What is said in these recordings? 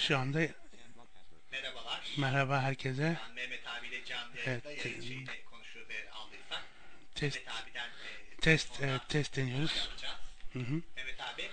Şu anda Merhabalar. merhaba herkese. Ben Mehmet abiyle canlı Evet, yayında yayın şeyinde konuşuyoruz eğer aldıysak. test Mehmet abiden test sonra test deniyoruz. yapacağız. Hı hı. Mehmet abi.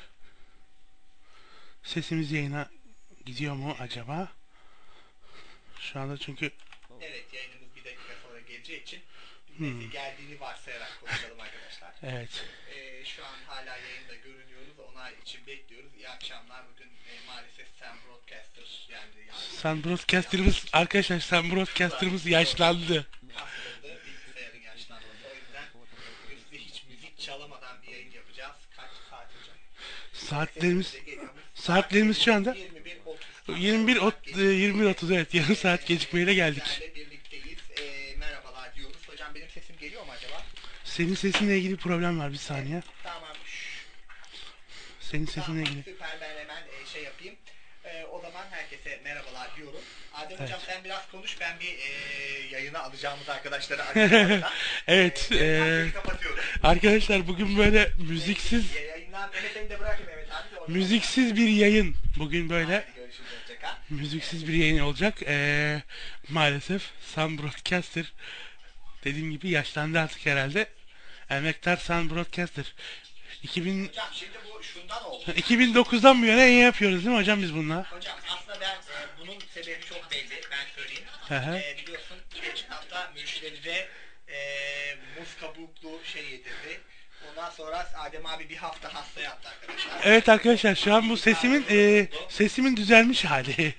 Sesimiz yayına gidiyor mu acaba? Şu anda çünkü Evet, yayınımız bir dakika sonra geleceği için neyse geldiğini varsayarak konuşalım arkadaşlar. evet. Şu an hala yayında görünüyoruz. Onay için bekliyoruz. İyi akşamlar. Bugün maalesef Sam Broadcaster geldi. Sun Broadcaster'ımız arkadaşlar Sun Broadcaster'ımız yaşlandı. Aslında bilgisayarın yaşlanması. O yüzden bugün size hiç müzik çalamadan bir yayın yapacağız. Kaç saat hocam? Saatlerimiz şu anda 21.30 21.30 evet, yarım saat gecikmeyle geldik. Sizlerle birlikteyiz. Merhabalar diyoruz. Hocam benim sesim geliyor mu acaba? Senin sesinle ilgili bir problem var, bir saniye. Tamam. Senin sesinle ilgili. Süper, ben hemen şey yapayım. O zaman herkese merhabalar diyorum. Adem Evet. hocam sen biraz konuş. Ben bir yayına alacağımız arkadaşları arayacağım. Evet. Kapatıyoruz. Arkadaşlar bugün böyle müziksiz Yayından Mehmet'ini de bırakın Mehmet abi. müziksiz bir yayın. Bugün böyle Hadi görüşürüz. Hoşçakal. müziksiz bir yayın olacak. Maalesef Sun Broadcaster dediğim gibi yaşlandı artık herhalde. Emektar Sun Broadcaster. Hocam şimdi bu şundan oldu. 2009'dan bu yana yayın yapıyoruz değil mi hocam biz bununla? Hocam aslında ben bunun sebebi çok belli. Ben söyleyeyim. Hı hı. Biliyorsun geçen hafta müşteride muz kabuklu şey yedirdi. Ondan sonra Adem abi bir hafta hasta yattı arkadaşlar. Evet arkadaşlar, şu an bu sesimin düzelmiş hali.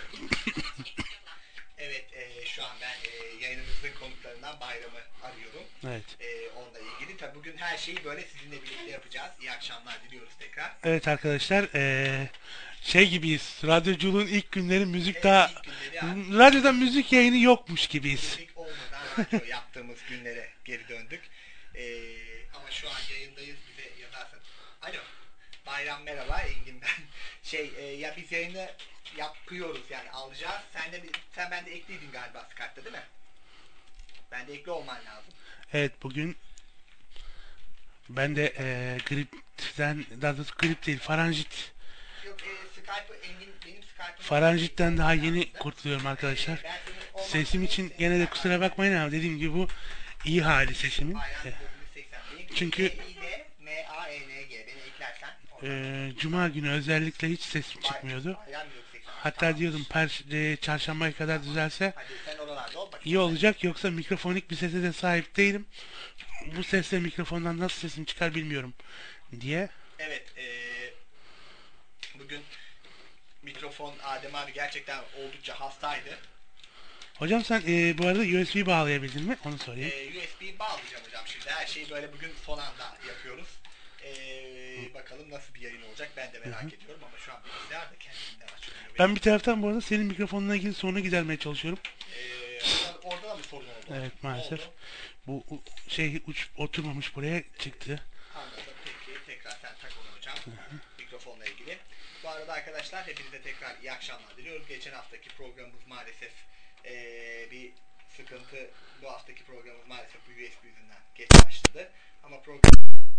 Evet, şu an ben yayınımızın konuklarından Bayram'ı arıyorum. Evet. Onunla ilgili. Tabii bugün her şeyi böyle sizinle birlikte yapacağız. İyi akşamlar diliyoruz tekrar. Evet arkadaşlar, şey gibiyiz. Radyoculuğun ilk günleri müzik daha ilk günleri yani. radyoda müzik yayını yokmuş gibiyiz. Müzik olmadan radyo yaptığımız günlere geri döndük. Ama şu an yayındayız. Bize yazarsın. Alo. Bayram merhaba. Engin ben. Ya biz yayını yapıyoruz yani alacağız. Sen bende ekliydin galiba Skype'da değil mi? Bende ekli olman lazım. Evet, bugün ben de gripten, daha doğrusu grip değil, faranjit. Yok Skype'ı Engin benim Skype'ım. Faranjitten daha yeni kurtuluyorum arkadaşlar. Sesim için gene de kusura bakmayın ama dediğim gibi bu iyi hali sesimin. Çünkü beni eklersen. Cuma günü özellikle hiç sesim çıkmıyordu. Hatta diyordum çarşambaya kadar düzelse iyi olacak, yoksa mikrofonik bir sese de sahip değilim. Bu sesle mikrofondan nasıl sesim çıkar bilmiyorum diye. Evet, bugün mikrofon Adem abi gerçekten oldukça hastaydı. Hocam sen bu arada USB bağlayabildin mi? Onu sorayım. USB bağlayacağım hocam şimdi. Her şeyi böyle bugün son anda yapıyoruz. Bakalım nasıl bir yayın olacak ben de merak ediyorum ama şu an bilgisayar da kendinden açılıyor. Ben bir taraftan bu arada senin mikrofonla ilgili sorunu gidermeye çalışıyorum. Orada da bir sorun oldu. Evet, maalesef. Bu şey oturmamış, buraya çıktı. Anladım. Peki tekrar sen tak onu hocam. Mikrofonla ilgili. Bu arada arkadaşlar hepinize tekrar iyi akşamlar diliyoruz. Geçen haftaki programımız maalesef bir sıkıntı. Bu haftaki programımız maalesef bu USB yüzünden geç başladı. Ama program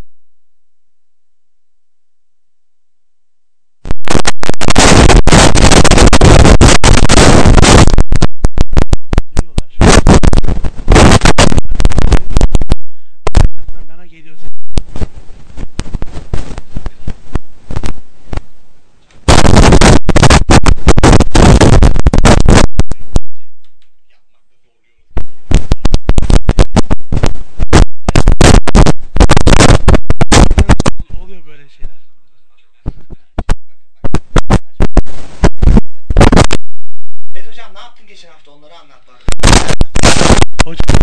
Bana geliyor. yapmakta zorluyoruz. Oluyor böyle şeyler. Evet hocam ne yaptın geçen hafta onları anlat bana. Hocam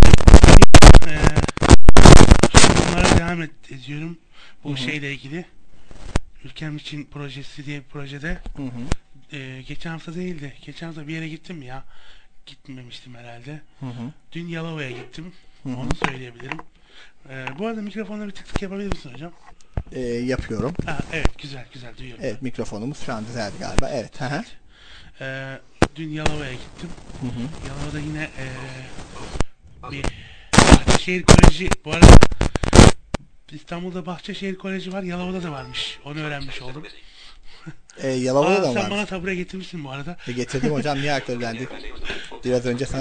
bunlara devam ediyorum. Bu şeyle ilgili. Ülkem için projesi diye bir projede. Geçen hafta değildi. Geçen hafta bir yere gittim ya. Gitmemiştim herhalde. Dün Yalova'ya gittim. Onu söyleyebilirim. Bu arada mikrofonla bir tık tık yapabilir misin hocam? Yapıyorum. Ha, evet, güzel duyuyorum. Evet mikrofonumuz şu an düzeldi galiba. Evet. Dün Yalova'ya gittim. Yalova'da yine bir Bahçeşehir Koleji, bu arada İstanbul'da Bahçeşehir Koleji var, Yalova'da da varmış. Onu öğrenmiş oldum. Yalova'da da mı Sen var? bana tabure getirmişsin bu arada. Getirdim hocam, niye akıllandı? Biraz önce sana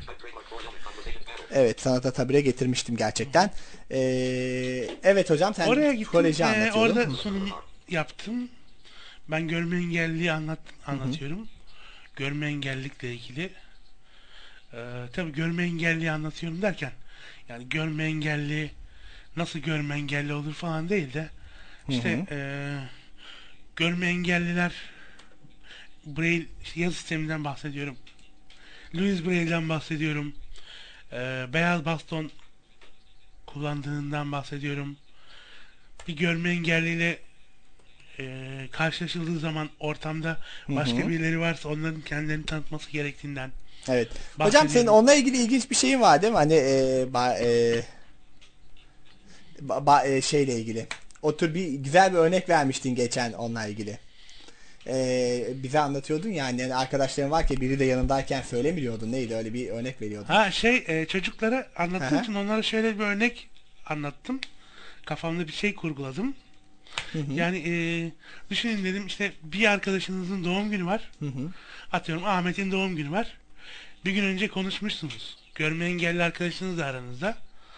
evet, sana da tabire getirmiştim gerçekten. Evet hocam, sen Oraya gittim. koleji anlatıyordun. Orada sunum yaptım. Ben görme engelliliği anlatıyorum. Görme engellilikle ilgili. Tabii görme engelliyi anlatıyorum derken yani görme engelli nasıl görme engelli olur falan değil de işte görme engelliler Braille yazı sisteminden bahsediyorum. Louis Braille'den bahsediyorum. Beyaz baston kullandığından bahsediyorum. Bir görme engelliyle karşılaşıldığı zaman ortamda başka birileri varsa onların kendilerini tanıtması gerektiğinden Evet. Hocam senin onunla ilgili ilginç bir şeyin var değil mi? Hani şeyle ilgili. O tür bir güzel bir örnek vermiştin geçen onunla ilgili. Bize anlatıyordun ya, yani arkadaşların var ki biri de yanındayken söylemiyordun. Neydi, öyle bir örnek veriyordun. Ha çocuklara anlattığım için onlara şöyle bir örnek anlattım. Kafamda bir şey kurguladım. Yani düşünün dedim, işte bir arkadaşınızın doğum günü var. Atıyorum Ahmet'in doğum günü var. Bir gün önce konuşmuşsunuz. Görme engelli arkadaşınız da aranızda.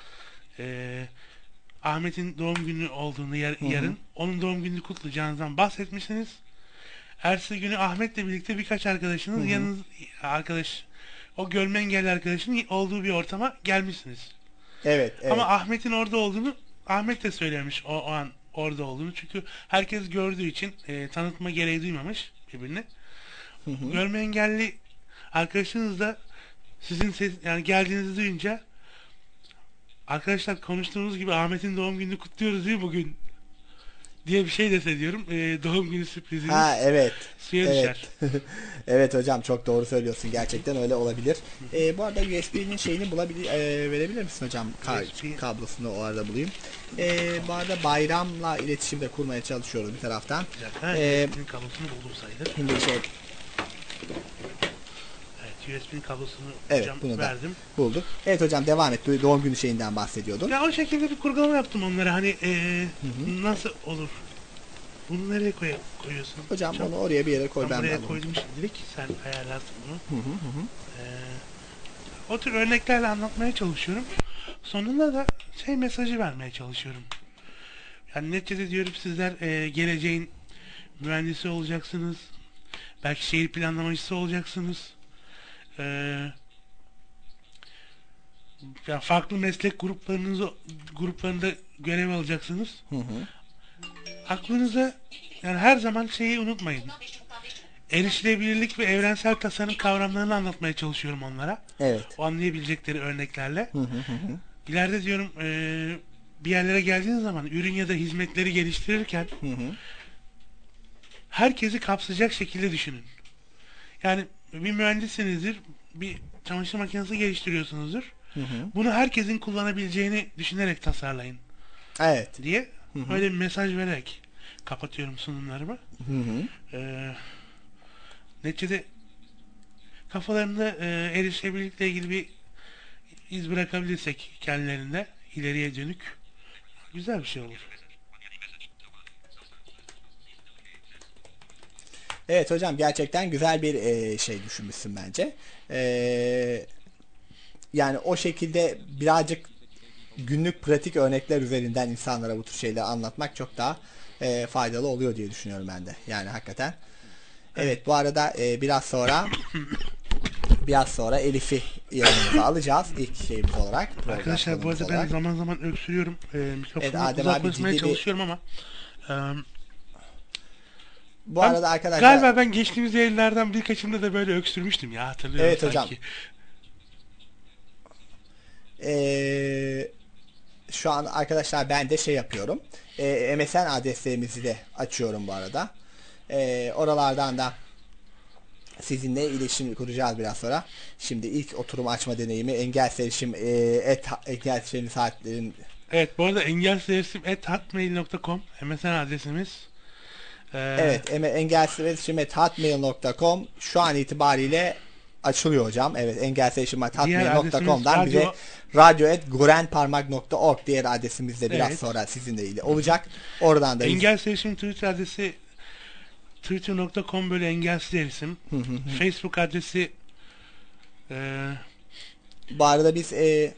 Ahmet'in doğum günü olduğunu yarın onun doğum gününü kutlayacağınızdan bahsetmişsiniz. Ertesi günü Ahmet'le birlikte birkaç arkadaşınız o görme engelli arkadaşının olduğu bir ortama gelmişsiniz. Evet. Ama Ahmet'in orada olduğunu Ahmet de söylemiş o an orada olduğunu. Çünkü herkes gördüğü için tanıtma gereği duymamış birbirine. Görme engelli arkadaşınız da sizin yani geldiğinizi duyunca, arkadaşlar konuştuğumuz gibi Ahmet'in doğum gününü kutluyoruz değil bugün diye bir şey dese diyorum. Doğum günü sürpriziniz evet. suya düşer. Evet hocam, çok doğru söylüyorsun. Gerçekten öyle olabilir. Bu arada USB'nin şeyini verebilir misin hocam? Kablosunu o arada bulayım. Bu arada Bayram'la iletişim de kurmaya çalışıyoruz bir taraftan. USB'nin kablosunu buldum sayılır. Şimdi USB'nin kablosunu hocam bunu verdim. Bulduk. Evet hocam, devam et. Doğum günü şeyinden bahsediyordun. Ya o şekilde bir kurgulama yaptım onlara. Hani nasıl olur? Bunu nereye koyuyorsun? Hocam onu oraya bir yere koy. Ben buraya koydum şimdilik. Sen ayarlarsın bunu. O tür örneklerle anlatmaya çalışıyorum. Sonunda da mesajı vermeye çalışıyorum. Yani neticede diyorum, sizler geleceğin mühendisi olacaksınız. Belki şehir planlamacısı olacaksınız. Yani farklı meslek gruplarında görev alacaksınız. Aklınıza yani her zaman şeyi unutmayın. Erişilebilirlik ve evrensel tasarım kavramlarını anlatmaya çalışıyorum onlara. Evet. O anlayabilecekleri örneklerle. İleride diyorum bir yerlere geldiğiniz zaman ürün ya da hizmetleri geliştirirken herkesi kapsayacak şekilde düşünün. Yani bir mühendissinizdir, bir çamaşır makinesi geliştiriyorsunuzdur. Bunu herkesin kullanabileceğini düşünerek tasarlayın. Evet. Diye öyle bir mesaj vererek kapatıyorum sunumlarımı. Neticede kafalarında erişebilirlikle ilgili bir iz bırakabilirsek kendilerinde ileriye dönük güzel bir şey olur. Evet hocam, gerçekten güzel bir şey düşünmüşsün bence. Yani o şekilde birazcık günlük pratik örnekler üzerinden insanlara bu tür şeyleri anlatmak çok daha faydalı oluyor diye düşünüyorum ben de. Yani hakikaten. Evet, bu arada biraz sonra Elif'i yanımıza alacağız ilk şeyimiz olarak. Arkadaşlar bu arada ben zaman zaman öksürüyorum. Mikrofonu uzaklaşmaya çalışıyorum ama bu arada arkadaşlar galiba ben geçtiğimiz yayınlardan birkaçında da böyle öksürmüştüm ya, hatırlıyorum. Evet sanki. hocam. Şu an arkadaşlar ben de şey yapıyorum. MSN adreslerimizi de açıyorum bu arada. Oralardan da sizinle iletişim kuracağız biraz sonra. Şimdi ilk oturum açma deneyimi engelserişim saatlerin. Evet, bu arada engelserişim@hotmail.com MSN adresimiz. Evet, engelserişim@hotmail.com şu an itibariyle açılıyor hocam. Evet, engelserişim@hotmail.com'dan bize radyo@gorenparmak.org diğer adresimiz de biraz sonra sizinle ilgili olacak. Oradan da Engelserişim Twitter adresi twitter.com/engelsiz Facebook adresi Bu arada biz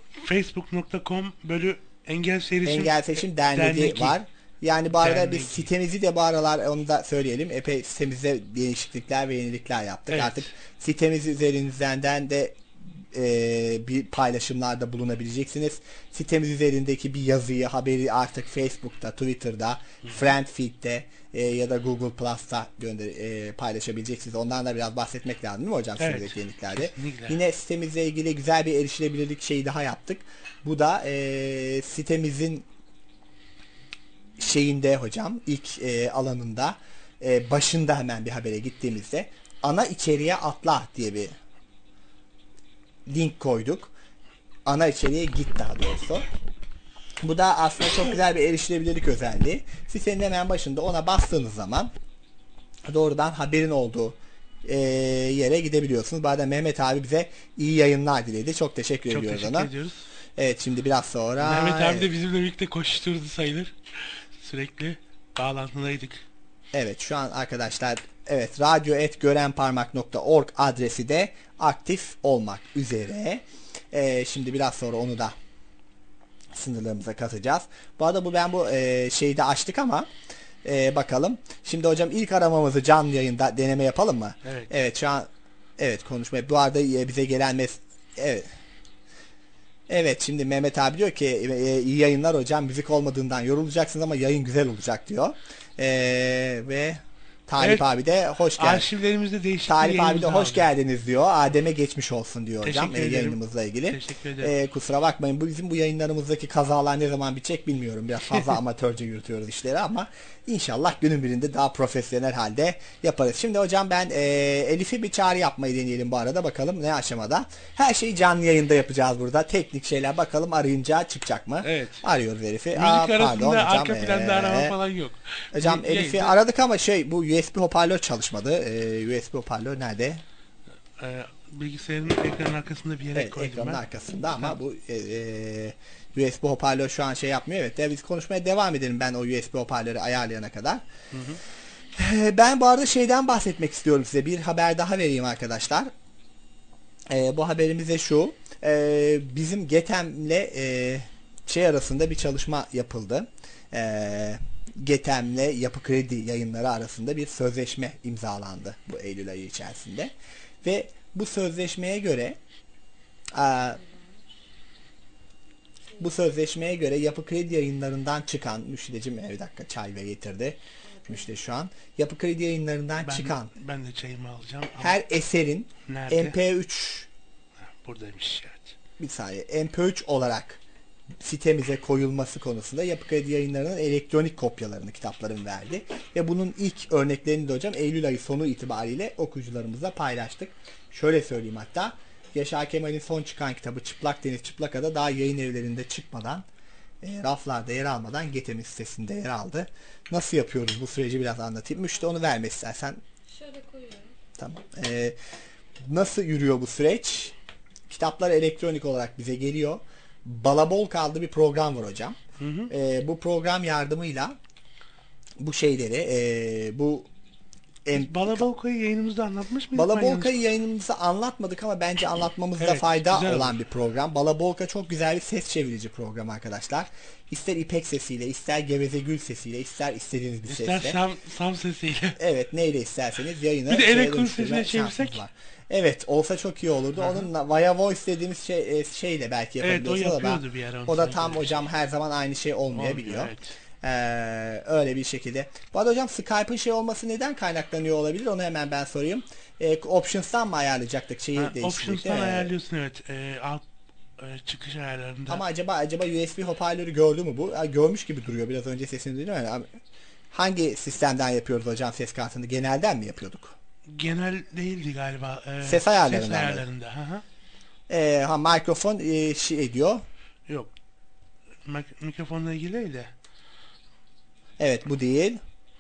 facebook.com/engelsiz Engel Seçim Derneği var. Yani bu arada biz Derneği. sitemizi de bu aralar, onu da söyleyelim. Epey sitemizde değişiklikler ve yenilikler yaptık. Evet. Artık sitemiz üzerinden de bir paylaşımlarda bulunabileceksiniz. Sitemiz üzerindeki bir yazıyı, haberi artık Facebook'ta, Twitter'da, Friendfeed'de ya da Google Plus'ta paylaşabileceksiniz. Ondan da biraz bahsetmek lazım değil mi hocam? Evet, Sizdeki yeniliklerde. kesinlikle. Yine sitemizle ilgili güzel bir erişilebilirlik şeyi daha yaptık. Bu da sitemizin şeyinde hocam, ilk alanında başında hemen bir habere gittiğimizde ana içeriğe atla diye bir link koyduk. Ana içeriğe git daha doğrusu. Bu da aslında çok güzel bir erişilebilirlik özelliği. Sitenin hemen başında ona bastığınız zaman doğrudan haberin olduğu yere gidebiliyorsunuz. Bu arada Mehmet abi bize iyi yayınlar diledi. Çok teşekkür Çok ediyoruz teşekkür ona. ediyoruz. Evet, şimdi biraz sonra Mehmet abi de bizimle birlikte koşturdu sayılır. Sürekli bağlantıdaydık. evet, şu an arkadaşlar, evet, radyo@görenparmak.org adresi de aktif olmak üzere. Şimdi biraz sonra onu da sınırlarımıza katacağız. Bu arada ben bu şeyi de açtık ama bakalım. Şimdi hocam ilk aramamızı canlı yayında deneme yapalım mı? Evet. Evet, şu an evet konuşmaya. Bu arada bize gelen evet. Evet, şimdi Mehmet abi diyor ki iyi yayınlar hocam, müzik olmadığından yorulacaksınız ama yayın güzel olacak diyor. Ve Talip Evet, abi de hoş geldin. Arşivlerimizde değişiklik Talip abi de hoş aldı. geldiniz diyor. Adem'e geçmiş olsun diyor hocam Teşekkür ederim. yayınımızla ilgili. Teşekkür ederim. Kusura bakmayın, bizim bu yayınlarımızdaki kazalar ne zaman bitecek bilmiyorum. Biraz fazla amatörce yürütüyoruz işleri ama inşallah günün birinde daha profesyonel halde yaparız. Şimdi hocam ben Elif'e bir çağrı yapmayı deneyelim bu arada, bakalım ne aşamada. Her şeyi canlı yayında yapacağız burada. Teknik şeyler, bakalım arayınca çıkacak mı? Evet. Arıyoruz Elif'i. Müzik Pardon arasında hocam, arka planda arama falan yok. hocam Elif'i Yayında- aradık ama bu USB hoparlör çalışmadı. USB hoparlör nerede? Bilgisayarın ekranın arkasında bir yere Evet, koydum ekranın ben. arkasında ama bu USB hoparlör şu an şey yapmıyor. Evet, biz konuşmaya devam edelim ben o USB hoparlörü ayarlayana kadar. Ben bu arada şeyden bahsetmek istiyorum size. Bir haber daha vereyim arkadaşlar. Bu haberimiz de şu. Bizim Getem'le şey arasında bir çalışma yapıldı. Getem'le Yapı Kredi Yayınları arasında bir sözleşme imzalandı bu Eylül ayı içerisinde. Ve bu sözleşmeye göre Yapı Kredi Yayınlarından çıkan müştecim, bir dakika çay ve getirdi müşteri şu an. Yapı Kredi Yayınlarından çıkan Ben de çayımı alacağım. Ama her eserin nerede? MP3 Buradaymış, evet. bir saniye MP3 olarak sitemize koyulması konusunda Yapı Kredi Yayınları'nın elektronik kopyalarını, kitapların verdi. Ve bunun ilk örneklerini de hocam Eylül ayı sonu itibariyle okuyucularımızla paylaştık. Şöyle söyleyeyim hatta, Yaşar Kemal'in son çıkan kitabı Çıplak Deniz Çıplak Ada daha yayın evlerinde çıkmadan, raflarda yer almadan Getem'in sitesinde yer aldı. Nasıl yapıyoruz bu süreci biraz anlatayım. Müşte onu verme istersen. Şöyle koyuyorum. Tamam. Nasıl yürüyor bu süreç? Kitaplar elektronik olarak bize geliyor. Balabolka adlı bir program var hocam. Bu program yardımıyla bu şeyleri Balabolka'yı yayınımızda anlatmış mıydık? Balabolka'yı yayınımızda anlatmadık ama bence anlatmamızda Evet, fayda güzel olan oldu. bir program. Balabolka çok güzel bir ses çevirici program arkadaşlar. İster ipek sesiyle, ister geveze gül sesiyle, ister istediğiniz bir İster sesle. Sam sesiyle. Evet, neyle isterseniz yayını Bir de şeye elektronik dönüştürme sesine şansınız çevirsek? var. Evet, olsa çok iyi olurdu. Onunla Via Voice dediğimiz şeyle belki Evet, o yapabiliyorsunuz ama yapıyordu bir ara onu o da sanki tam öyle bir hocam her zaman aynı şey olmayabiliyor. Olmuyor, evet. Öyle bir şekilde. Bu arada hocam Skype'ın şey olması neden kaynaklanıyor olabilir? Onu hemen ben sorayım. Options'tan mı ayarlayacaktık şeyi değiştirdik? Options'tan ayarlıyorsun, evet. Alt çıkış ayarlarında. Ama acaba USB hoparlörü gördü mü bu? Görmüş gibi duruyor. Biraz önce sesini duydum ama hangi sistemden yapıyoruz hocam ses kartını? Genelden mi yapıyorduk? Genel değildi galiba. Ses ayarlarından mı? Ses ayarlarında. Hı hı. Mikrofon şey ediyor. Yok. Mikrofonla ilgili değil de. Evet, bu değil.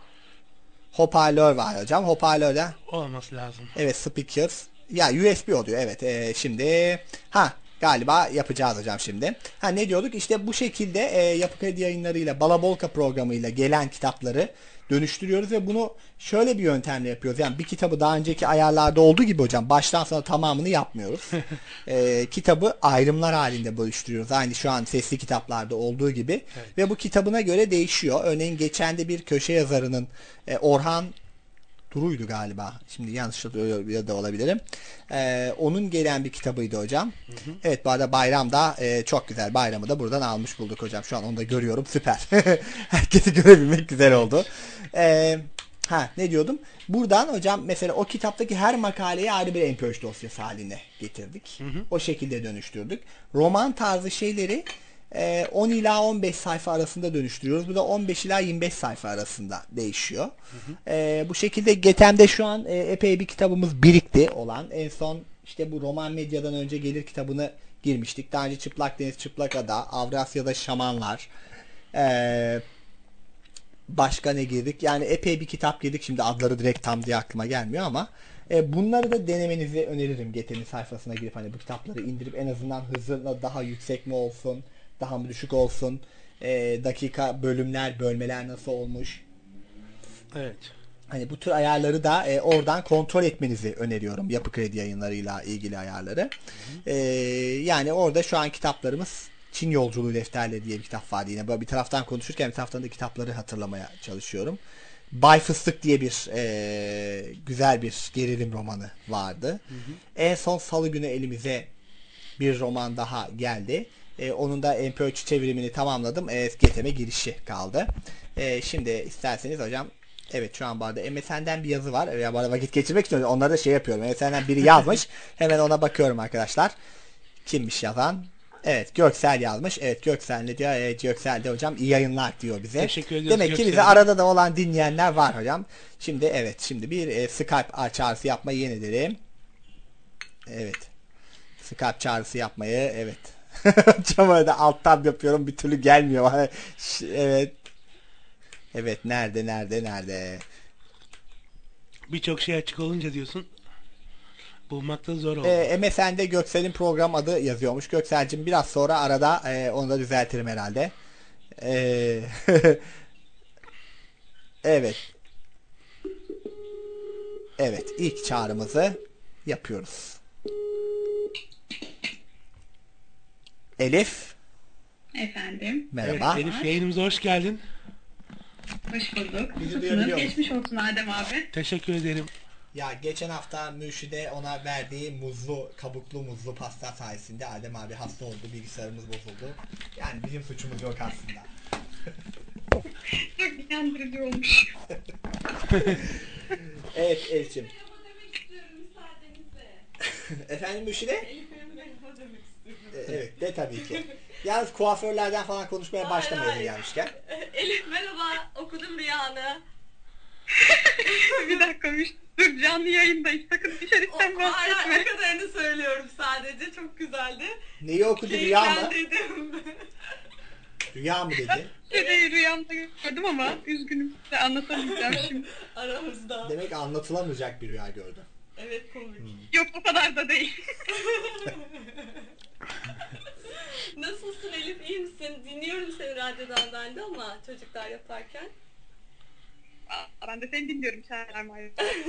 Hoparlör var hocam. Hoparlörde Olması lazım. evet, speakers. Ya USB oluyor evet. Şimdi galiba yapacağız hocam şimdi. Ne diyorduk? İşte bu şekilde Yapı Kredi Yayınları'yla Balabolka programıyla gelen kitapları dönüştürüyoruz ve bunu şöyle bir yöntemle yapıyoruz. Yani bir kitabı daha önceki ayarlarda olduğu gibi hocam baştan sona tamamını yapmıyoruz. Kitabı ayrımlar halinde bölüştürüyoruz. Aynı şu an sesli kitaplarda olduğu gibi. Evet. Ve bu kitabına göre değişiyor. Örneğin geçen de bir köşe yazarının Orhan Duru'ydu galiba. Şimdi yanlış da olabilirim. Onun gelen bir kitabıydı hocam. Evet, bu arada bayram da çok güzel. Bayramı da buradan almış bulduk hocam. Şu an onu da görüyorum. Süper. Herkesi görebilmek güzel oldu. Ne diyordum? Buradan hocam mesela o kitaptaki her makaleyi ayrı bir MP3 dosyası haline getirdik. O şekilde dönüştürdük. Roman tarzı şeyleri 10 ila 15 sayfa arasında dönüştürüyoruz. Bu da 15 ila 25 sayfa arasında değişiyor. Bu şekilde Getem'de şu an epey bir kitabımız birikti olan. En son işte bu Roman Medya'dan önce gelir kitabını girmiştik. Daha önce Çıplak Deniz, Çıplak Ada, Avrasya'da Şamanlar. Başka ne girdik? Yani epey bir kitap girdik. Şimdi adları direkt tam diye aklıma gelmiyor ama bunları da denemenizi öneririm. Getem'in sayfasına girip hani bu kitapları indirip en azından hızına daha yüksek mi olsun, daha mı düşük olsun, dakika, bölümler, bölmeler nasıl olmuş. Evet. Hani bu tür ayarları da oradan kontrol etmenizi öneriyorum. Yapı Kredi Yayınları'yla ilgili ayarları. Yani orada şu an kitaplarımız Çin Yolculuğu Defterleri diye bir kitap vardı yine. Böyle bir taraftan konuşurken bir taraftan da kitapları hatırlamaya çalışıyorum. Bay Fıstık diye bir güzel bir gerilim romanı vardı. En son Salı günü elimize bir roman daha geldi. Onun da MP3 çevirimini tamamladım. GTM girişi kaldı. Şimdi isterseniz hocam, evet şu an bu arada MSN'den bir yazı var. Ya bu arada vakit geçirmek için onları da şey yapıyorum. MSN'den biri yazmış. Hemen ona bakıyorum arkadaşlar. Kimmiş yazan? Evet, Göksel yazmış. Evet, Göksel ne diyor? Evet, Göksel de hocam iyi yayınlar diyor bize. Teşekkür ediyoruz Demek ki Göksel'e. bize arada da olan dinleyenler var hocam. Şimdi evet, şimdi bir Skype çağrısı yapmayı yenedelim. Evet. Skype çağrısı yapmayı, evet. Hocam arada alt tab yapıyorum, bir türlü gelmiyor. Evet. Evet, nerede? Birçok şey açık olunca diyorsun. Bulmakta zor oldu. MSN'de Göksel'in program adı yazıyormuş. Göksel'cim biraz sonra arada onu da düzeltirim herhalde. Evet. Evet, ilk çağrımızı yapıyoruz. Elif, Efendim. merhaba. Evet, Elif yayınımıza hoş geldin. Hoş bulduk. Bizi Nasılsınız? duyabiliyor musun? Geçmiş olsun Adem abi. Teşekkür ederim. Ya geçen hafta Mürşide ona verdiği kabuklu muzlu pasta sayesinde Adem abi hasta oldu, bilgisayarımız bozuldu. Yani bizim suçumuz yok aslında. Çok inandırıcı olmuş. Evet Elif'ciğim. Efendim Mürşide? Evet de tabii ki. Yalnız kuaförlerden falan konuşmaya başlamayalım gelmişken. Elif merhaba, okudum rüyanı. Bir dakika dur, canlı yayındayız. Sakın dışarıdan Hala bahsetme. o kadarını söylüyorum sadece, çok güzeldi. Neyi okudu, rüya mı? Keyiflendirdim. Rüya mı dedi? Şurayı rüyamda gördüm ama üzgünüm, size anlatamayacağım şimdi. Aramızda. Demek anlatılamayacak bir rüya gördü. Evet, komik. Yok, o kadar da değil. Nasılsın Elif, iyi misin? Dinliyorum seni radyodan ben de ama çocuklar yaparken. Ben de seni dinliyorum Çağlar Mahir.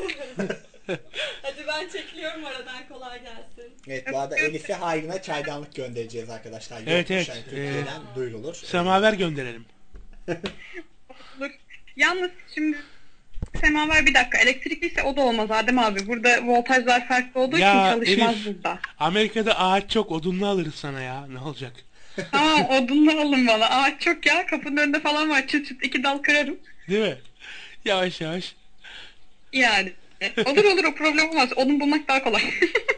Hadi ben çekiliyorum aradan, kolay gelsin. Evet, bu arada Elif'e hayrına çaydanlık göndereceğiz arkadaşlar. Evet, Yokmuş, evet. yani Türkiye'den duyurulur. Semaver gönderelim. Olur. Yalnız şimdi semaver bir dakika. Elektrikliyse o da olmaz Adem abi. Burada voltajlar farklı olduğu için Ya çalışmaz Elif, burada. Amerika'da ağaç çok, odunlu alırız sana ya. Ne olacak? Tamam, odunlu alın bana. Ağaç çok ya. Kapının önünde falan var. Çıt çıt 2 dal kırarım. Değil mi? Yavaş yavaş. Yani. Olur o problem olmaz. Odun bulmak daha kolay.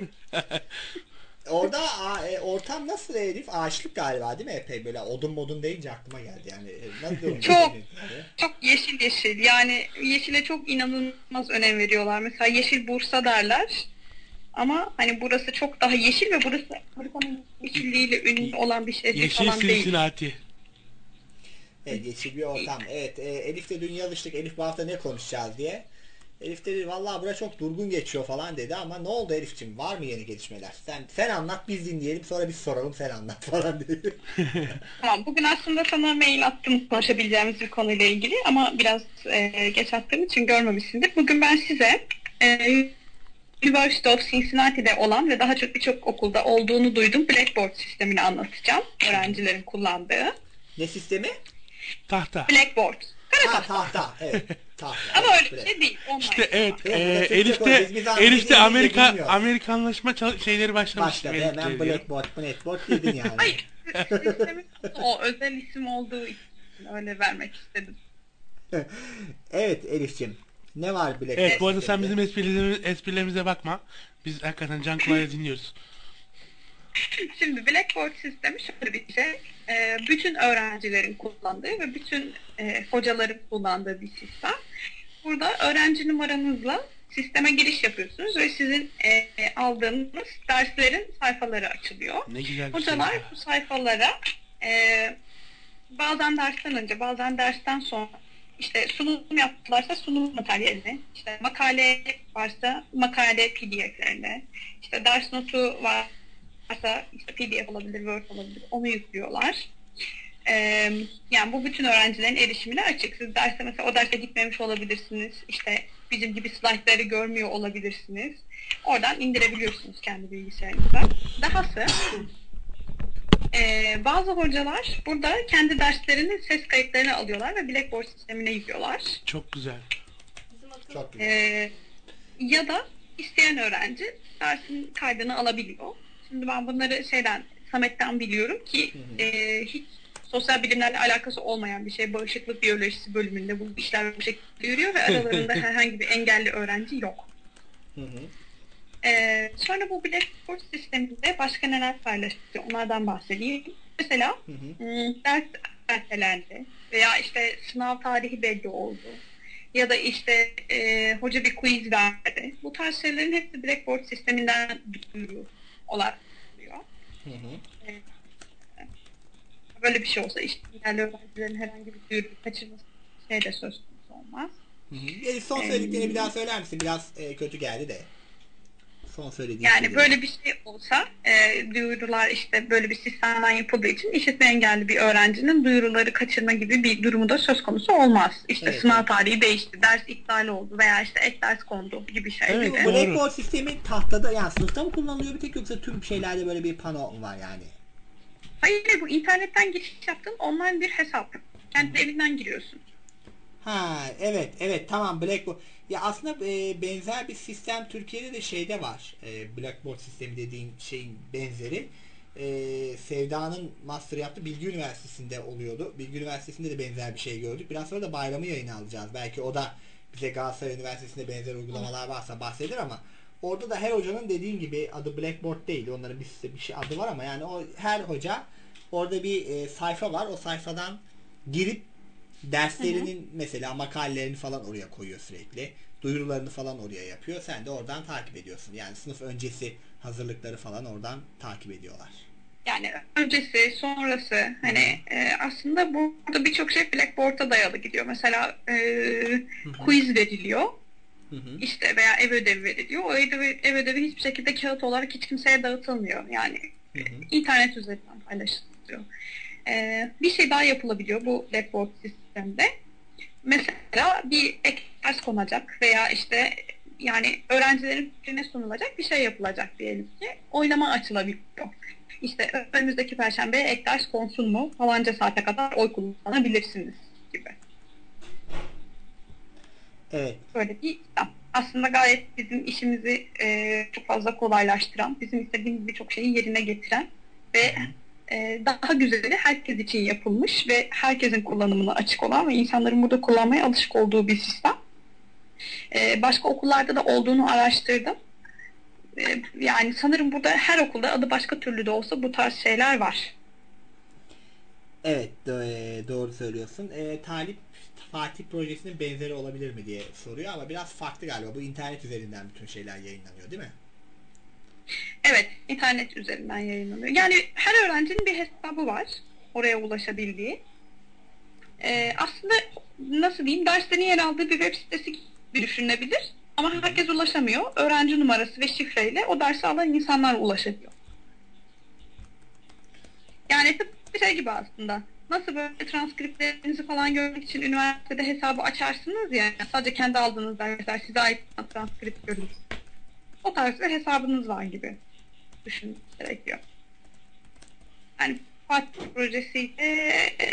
Orada ortam nasıl Elif? Ağaçlık galiba değil mi? Epey böyle odun modun deyince aklıma geldi. Yani nasıl Çok. Çok yeşil. Yani yeşile çok inanılmaz önem veriyorlar. Mesela yeşil Bursa derler. Ama hani burası çok daha yeşil ve burası Amerika'nın yeşilliğiyle ünlü olan bir şehir Yeşil falan değil. Cincinnati. Evet, yeşil bir ortam. Evet, Elif'le dün yazıştık. Elif bu hafta ne konuşacağız diye. Elif dedi vallahi bura çok durgun geçiyor falan dedi ama ne oldu Elif'ciğim? Var mı yeni gelişmeler? Sen anlat biz dinleyelim sonra biz soralım sen anlat falan dedi. Tamam, bugün aslında sana mail attım konuşabileceğimiz bir konuyla ilgili ama biraz geç attığım için görmemişsindir. Bugün ben size University of Cincinnati'de olan ve daha çok birçok okulda olduğunu duydum Blackboard sistemini anlatacağım. Öğrencilerin kullandığı. Ne sistemi? Tahta. Blackboard. Ha tahta. Evet. Tahta. Ama evet, öyle bir evet. şey değil. Online. İşte evet. Yok, Elif'te biz anladık, Elif'te İngilizce bilmiyor. Amerikanlaşma şeyleri başlamış. Başladı hemen Blackboard dedin yani. Hayır. Sistemin o özel isim olduğu için öyle vermek istedim. Evet Elif'ciğim. Ne var Blackboard? Evet bu arada sen sisteminde? bizim esprilerimize bakma. Biz hakikaten can kulağıyla dinliyoruz. Şimdi Blackboard sistemi şöyle bir şey. Bütün öğrencilerin kullandığı ve bütün hocaların kullandığı bir sistem. Burada öğrenci numaranızla sisteme giriş yapıyorsunuz ve sizin aldığınız derslerin sayfaları açılıyor. Ne güzel bir Hocalar şey. bu sayfalara bazen dersten önce, bazen dersten sonra işte sunum yaptılarsa sunum materyalini, işte makale varsa makale PDF'lerini, işte ders notu varsa işte PDF olabilir, Word olabilir, onu yüklüyorlar. Yani bu bütün öğrencilerin erişimine açık. Siz derse mesela o derse gitmemiş olabilirsiniz. İşte bizim gibi slaytları görmüyor olabilirsiniz. Oradan indirebiliyorsunuz kendi bilgisayarınıza. Dahası bazı hocalar burada kendi derslerinin ses kayıtlarını alıyorlar ve Blackboard sistemine yüklüyorlar. Çok güzel. Bizim akıl Çok güzel. Ya da isteyen öğrenci dersin kaydını alabiliyor. Şimdi ben bunları Samet'ten biliyorum ki hiç sosyal bilimlerle alakası olmayan bir şey. Bağışıklık biyolojisi bölümünde bu işler bu şekilde yürüyor ve aralarında herhangi bir engelli öğrenci yok. Sonra bu Blackboard sisteminde başka neler paylaşılıyor onlardan bahsedeyim. Mesela ders ertelendi veya işte sınav tarihi belli oldu ya da işte hoca bir quiz verdi. Bu tarz şeylerin hepsi Blackboard sisteminden duyuruyor oluyor. Böyle bir şey olsa işte engelli öğrencilerin herhangi bir duyuru kaçırması şey de söz konusu olmaz. Elif son söylediklerini bir daha söyler misin? Biraz kötü geldi de. Son söylediğin Yani şeyleri. böyle bir şey olsa duyurular işte böyle bir sistemden yapıldığı için işitme engelli bir öğrencinin duyuruları kaçırma gibi bir durumu da söz konusu olmaz. İşte Evet, sınav evet. tarihi değişti, ders iptal oldu veya işte ek ders kondu gibi şeyler. Evet, Bu doğru. Blackboard sistemi tahtada yani sınıfta mı kullanılıyor bir tek yoksa tüm şeylerde böyle bir pano mu var yani? Hayır, bu internetten giriş yaptığın online bir hesap. Kendi evinden giriyorsun. Ha evet tamam Blackboard. Ya aslında benzer bir sistem Türkiye'de de şeyde var. Blackboard sistemi dediğin şeyin benzeri. Sevda'nın master yaptığı Bilgi Üniversitesi'nde oluyordu. Bilgi Üniversitesi'nde de benzer bir şey gördük. Biraz sonra da Bayram'ı yayına alacağız. Belki o da bize Galatasaray Üniversitesi'nde benzer uygulamalar varsa bahseder ama orada da her hocanın dediğin gibi adı Blackboard değil. Onların bir şey adı var ama yani o her hoca orada bir sayfa var. O sayfadan girip derslerinin mesela makalelerini falan oraya koyuyor sürekli. Duyurularını falan oraya yapıyor. Sen de oradan takip ediyorsun. Yani sınıf öncesi hazırlıkları falan oradan takip ediyorlar. Yani öncesi, sonrası hani aslında burada birçok şey Blackboard'a dayalı gidiyor. Mesela quiz veriliyor. İşte veya ev ödevi veriliyor. O ev ödevi hiçbir şekilde kağıt olarak hiç kimseye dağıtılmıyor. Yani internet üzerinden paylaşılıyor. Bir şey daha yapılabiliyor bu Blackboard sistemde. Mesela bir ek ders konacak veya işte yani öğrencilerin fikrine sunulacak bir şey yapılacak diyelim ki oylama açılabiliyor. İşte önümüzdeki perşembe ek ders konsun mu? Falanca saate kadar oy kullanabilirsiniz gibi. Evet. Böyle bir sistem. Aslında gayet bizim işimizi çok fazla kolaylaştıran, bizim istediğimiz birçok şeyi yerine getiren ve daha güzeli herkes için yapılmış ve herkesin kullanımına açık olan ve insanların burada kullanmaya alışık olduğu bir sistem. Başka okullarda da olduğunu araştırdım. Yani sanırım burada her okulda adı başka türlü de olsa bu tarz şeyler var. Evet doğru söylüyorsun. Talip Fatih projesinin benzeri olabilir mi diye soruyor ama biraz farklı galiba. Bu internet üzerinden bütün şeyler yayınlanıyor değil mi? Evet, internet üzerinden yayınlanıyor. Yani her öğrencinin bir hesabı var. Oraya ulaşabildiği. Aslında nasıl diyeyim, derslerin yer aldığı bir web sitesi düşünülebilir. Ama herkes ulaşamıyor. Öğrenci numarası ve şifreyle o dersi alan insanlar ulaşabiliyor. Yani bir şey gibi aslında. Nasıl böyle transkriptlerinizi falan görmek için üniversitede hesabı açarsınız ya, sadece kendi aldığınız dersler size ait transkript görünür. O tarz bir hesabınız var gibi düşünmek gerekiyor. Yani Fatih projesiyle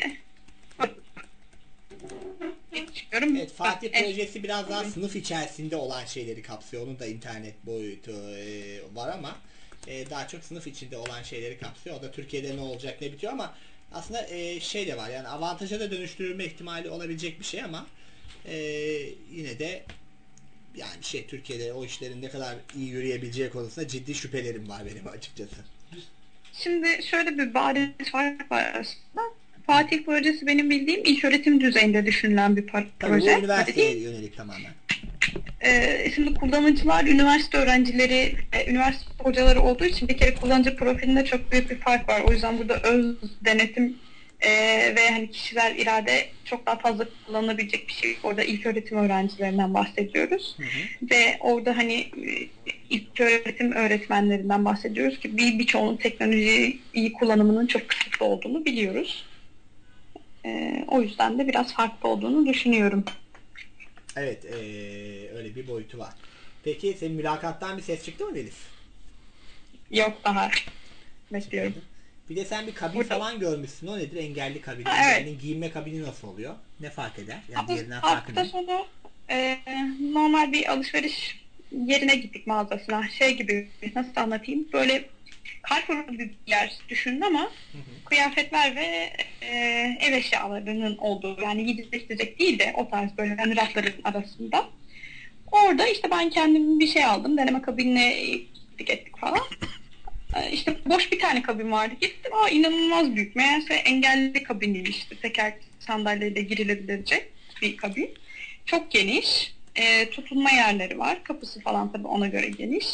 çıkıyorum. Evet, Fatih projesi biraz daha sınıf içerisinde olan şeyleri kapsıyor. Onun da internet boyutu var ama daha çok sınıf içinde olan şeyleri kapsıyor. O da Türkiye'de ne olacak ne bitiyor ama aslında şey de var, yani avantaja da dönüştürülme ihtimali olabilecek bir şey ama yine de yani Türkiye'de o işlerin ne kadar iyi yürüyebileceği konusunda ciddi şüphelerim var benim açıkçası. Şimdi şöyle bir bariz fark var aslında. Fatih projesi benim bildiğim ilköğretim düzeyinde düşünülen bir Tabii proje. bu üniversiteye yönelik tamamen. Şimdi kullanıcılar, üniversite öğrencileri, üniversite hocaları olduğu için bir kere kullanıcı profilinde çok büyük bir fark var. O yüzden burada öz denetim ve hani kişisel irade çok daha fazla kullanılabilecek bir şey. Orada ilköğretim öğrencilerinden bahsediyoruz. Ve orada hani ilköğretim öğretmenlerinden bahsediyoruz ki birçoğunun teknolojiyi iyi kullanımının çok kısıtlı olduğunu biliyoruz. O yüzden de biraz farklı olduğunu düşünüyorum. Evet, öyle bir boyutu var. Peki senin mülakattan bir ses çıktı mı Elif? Yok, daha bekliyorum. Bir de sen bir kabin Burada. falan görmüşsün. O nedir? Engelli kabini. Ha, evet. Engelli giyinme kabini nasıl oluyor? Ne fark eder? Yani Hafta, diğerinden farkı hafta ne? sonu normal bir alışveriş yerine gittik, mağazasına. Şey gibi, nasıl anlatayım? Böyle Carrefour gibi bir yer düşünün ama kıyafetler ve ev eşyalarının olduğu, yani yiyecek içecek değil de o tarz böyle yani rafların arasında. Orada işte ben kendim bir şey aldım. Deneme kabinine gittik ettik falan. İşte boş bir tane kabin vardı. Gittim. İnanılmaz büyük. Meğerse engelli kabiniymiş. İşte teker sandalyeyle girilebilecek bir kabin. Çok geniş. Tutunma yerleri var. Kapısı falan tabii ona göre geniş.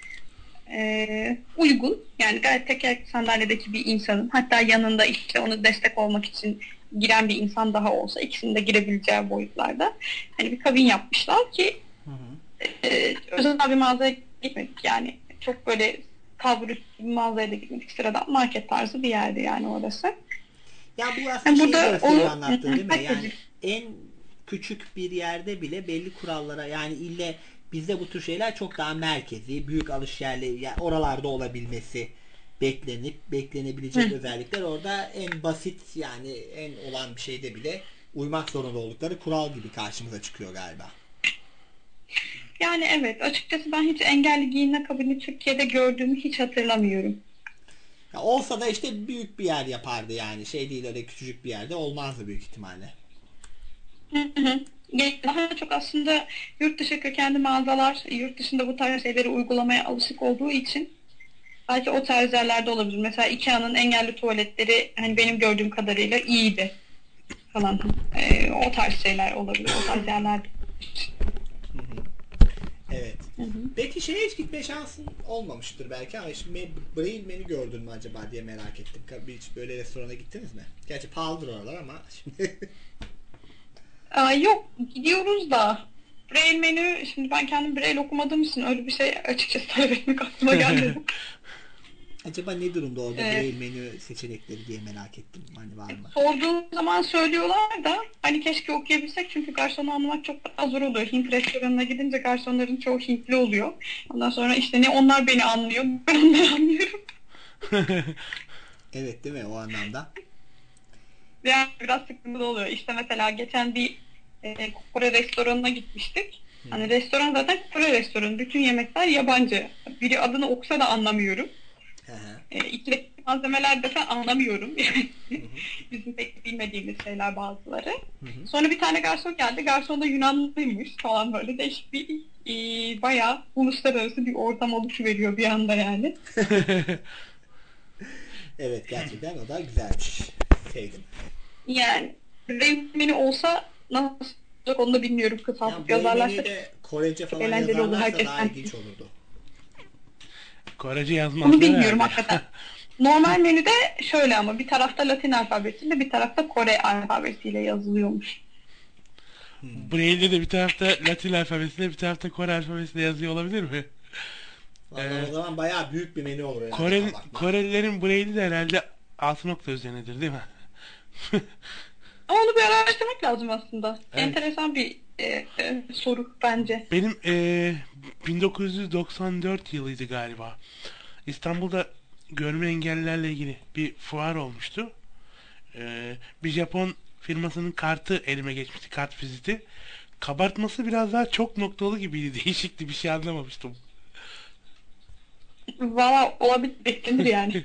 Uygun. Yani gayet teker sandalyedeki bir insanın, hatta yanında işte onu destek olmak için giren bir insan daha olsa ikisinin de girebileceği boyutlarda hani bir kabin yapmışlar ki özel bir mağazaya gitmedik, yani çok böyle kabul üstü bir mağazaya da gitmedik, sıradan market tarzı bir yerdi yani orası. Ya bu aslında Yani şeyi burada gösteriyor, o anlattın değil mi? Yani herkes- en küçük bir yerde bile belli kurallara, yani ille bizde bu tür şeyler çok daha merkezi, büyük alış yerleri, yani oralarda olabilmesi beklenebilecek özellikler orada en basit, yani en olan bir şeyde bile uymak zorunda oldukları kural gibi karşımıza çıkıyor galiba. Yani evet, açıkçası ben hiç engelli giyinme kabini Türkiye'de gördüğümü hiç hatırlamıyorum. Ya olsa da işte büyük bir yer yapardı, yani şey değil, öyle küçücük bir yerde olmazdı büyük ihtimalle. Daha çok aslında yurt dışı kökenli mağazalar yurt dışında bu tarz şeyleri uygulamaya alışık olduğu için belki o tarz yerlerde olabilir. Mesela IKEA'nın engelli tuvaletleri hani benim gördüğüm kadarıyla iyiydi falan. O tarz şeyler olabilir. O tarz yerlerde. Evet. Peki şeye hiç gitme şansın olmamıştır belki ama şimdi Braille menü gördün mü acaba diye merak ettim. Hiç böyle restorana gittiniz mi? Gerçi pahalıdır oralar ama şimdi. Yok, gidiyoruz da Braille menü, şimdi ben kendim Braille okumadığım için öyle bir şey açıkçası talep etmek aklıma gelmedi. Acaba ne durumda orada Braille menü seçenekleri diye merak ettim. Hani var mı? Sorduğum zaman söylüyorlar da hani keşke okuyabilsek, çünkü garsonu anlamak çok daha zor oluyor. Hint restoranına gidince garsonların çoğu Hintli oluyor. Ondan sonra işte ne onlar beni anlıyor, ben onları anlıyorum. Evet, değil mi o anlamda? Yani biraz sıkıntılı oluyor. İşte mesela geçen bir Kore restoranına gitmiştik. Hani restoran zaten Kore restoranı. Bütün yemekler yabancı. Biri adını okusa da anlamıyorum. İçindeki malzemeler desen anlamıyorum. Bizim pek bilmediğimiz şeyler bazıları. Sonra bir tane garson geldi. Garson da Yunanlıymış falan, böyle değişik bir bayağı uluslararası bir ortam oluşuveriyor bir anda yani. Evet, gerçekten o da güzelmiş. Sevdim. Yani menü olsa nasıl olacak onu da bilmiyorum. Yani Kısaltıp Braille yazarlarsa menüyü de Korece falan eğlenceli olur yazarlarsa daha herkesten. ilginç olurdu. Korece yazmazlar Onu bilmiyorum herhalde. hakikaten. Normal menüde şöyle, ama bir tarafta Latin alfabesiyle bir tarafta Kore alfabesiyle yazılıyormuş. Braille'de de bir tarafta Latin alfabesiyle bir tarafta Kore alfabesiyle yazıyor olabilir mi? Vallahi o zaman bayağı büyük bir menü olur yani. Korelilerin Braille'i de herhalde 6 nokta üzerinedir değil mi? Ama onu bir araştırmak lazım aslında. Evet. Enteresan bir soru bence. Benim 1994 yılıydı galiba. İstanbul'da görme engellilerle ilgili bir fuar olmuştu. Bir Japon firmasının kartı elime geçmişti, kart viziti. Kabartması biraz daha çok noktalı gibiydi. Değişikti, bir şey anlamamıştım. Valla olabilir, beklenir yani.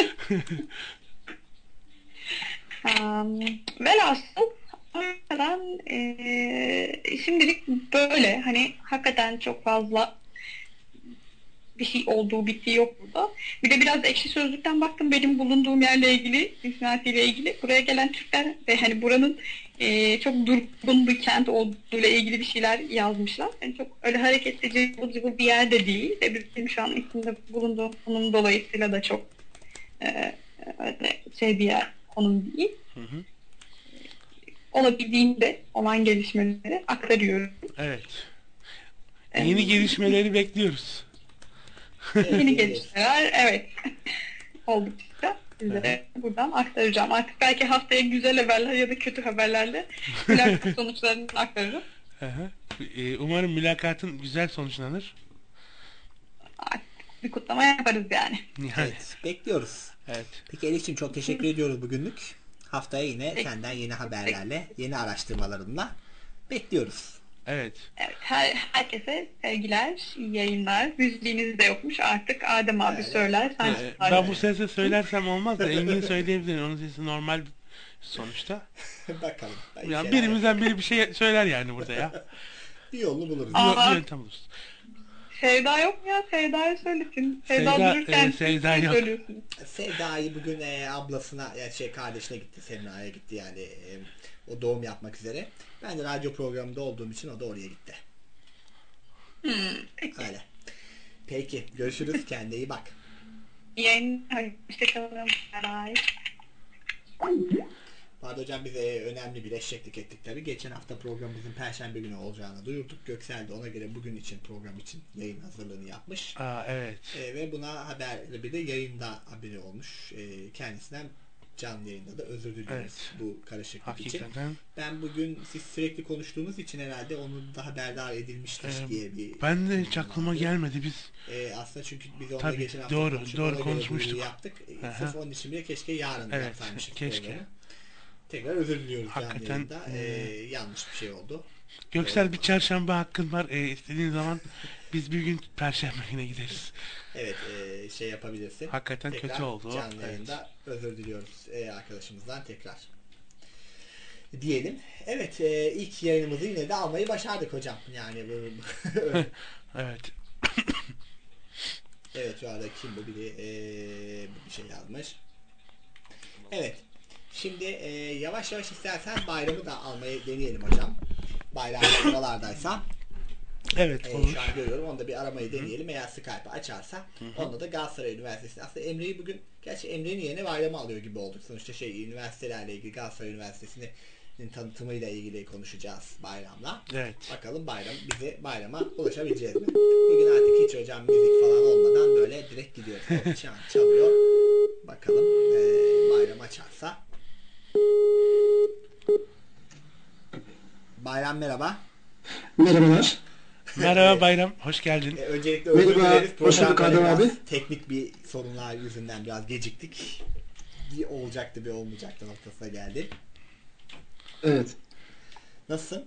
Velhasıl hakikaten şimdilik böyle, hani hakikaten çok fazla bir şey olduğu, bittiği yok burada. Bir de biraz Ekşi Sözlük'ten baktım benim bulunduğum yerle ilgili, Cincinnati ile ilgili. Buraya gelen Türkler ve hani buranın çok durgun bir kent olduğuyla ilgili bir şeyler yazmışlar. Yani çok öyle hareketli, cıvıl cıvıl bir yer de değil. Ve benim şu an içinde bulunduğum konum dolayısıyla da çok öyle şey bir yer, konum değil. Hı hı. Olabildiğinde olan gelişmeleri aktarıyorum. Evet. Yeni gelişmeleri bekliyoruz. Yeni gelişmeler, evet. Oldukça size buradan aktaracağım. Artık belki haftaya güzel haberler ya da kötü haberlerle mülakat sonuçlarını aktarırım. Umarım mülakatın güzel sonuçlanır. Artık bir kutlama yaparız yani. Evet, bekliyoruz. Evet. Peki Elif'ciğim çok teşekkür ediyoruz bugünlük. Haftaya yine senden yeni haberlerle, yeni araştırmalarınla bekliyoruz. Evet. Evet, herkese sevgiler, iyi yayınlar. Müziğiniz de yokmuş artık. Adem abi söyler. Sen Ben bu sesle söylersem olmaz da Engin söyleyebilir. Onun sesi normal sonuçta. Bakalım. Yani birimizden biri bir şey söyler yani burada ya. Bir yolunu buluruz. Bir yöntem buluruz. Sevda yok mu ya? Sevda'yı söyletin. Sevda dururken Sevda yok. söylüyorsun. Sevda'yı bugün ablasına, yani kardeşine gitti, Semra'ya gitti yani o doğum yapmak üzere. Ben de radyo programında olduğum için o da oraya gitti. Peki. Öyle. Peki, görüşürüz. Kendine iyi bak. Yayın, hoşçakalın. Bye. Bahar hocam bize önemli bir eşeklik ettik tabii. Geçen hafta programımızın Perşembe günü olacağını duyurduk. Göksel de ona göre bugün için, program için yayın hazırlığını yapmış. Evet. Ve buna haberle bir de yayında haberi olmuş. Kendisinden canlı yayında da özür diliyoruz bu karışıklık Hakikaten. için. Ben bugün siz sürekli konuştuğunuz için herhalde onun da haberdar edilmiştir diye bir... Ben de hiç aklıma gelmedi biz. Aslında çünkü biz onunla geçen hafta doğru konuşmuştuk. Yaptık. Sırf onun için bile keşke yarın yapsaymıştık keşke. programı. Tekrar özür diliyoruz Hakikaten, canlı yayında. Yanlış bir şey oldu. Göksel bir çarşamba hakkın var. İstediğin zaman biz bir gün Perşembe güne gideriz. Evet, şey yapabilirsin. Hakikaten tekrar kötü oldu. Canlı yayında özür diliyoruz arkadaşımızdan tekrar. Diyelim. Evet, ilk yayınımızı yine de almayı başardık hocam. Yani Evet. Evet, şu anda kim bu? Biri bir şey yazmış. Evet. Şimdi yavaş yavaş istersen bayramı da almayı deneyelim hocam. Bayram buralardaysa. Evet, olur. Şu an görüyorum. Onu da bir aramayı deneyelim. Eğer Skype'ı açarsa. Onunla da Galatasaray Üniversitesi. Aslında Emre'yi bugün, gerçi Emre'nin yerine bayramı alıyor gibi olduk. Sonuçta üniversitelerle ilgili Galatasaray Üniversitesi'nin tanıtımıyla ilgili konuşacağız bayramla. Evet. Bakalım bayrama ulaşabileceğiz mi? Bugün artık hiç hocam müzik falan olmadan böyle direkt gidiyoruz. Çalıyor. Bakalım bayram açarsa. Bayram merhaba. Merhabalar. Merhaba Bayram, hoş geldin. Öncelikle özür Merhaba, dileriz. hoş bulduk Adem abi. Teknik bir sorunlar yüzünden biraz geciktik. Bir olacaktı bir olmayacaktı noktasına geldi. Evet. Nasılsın?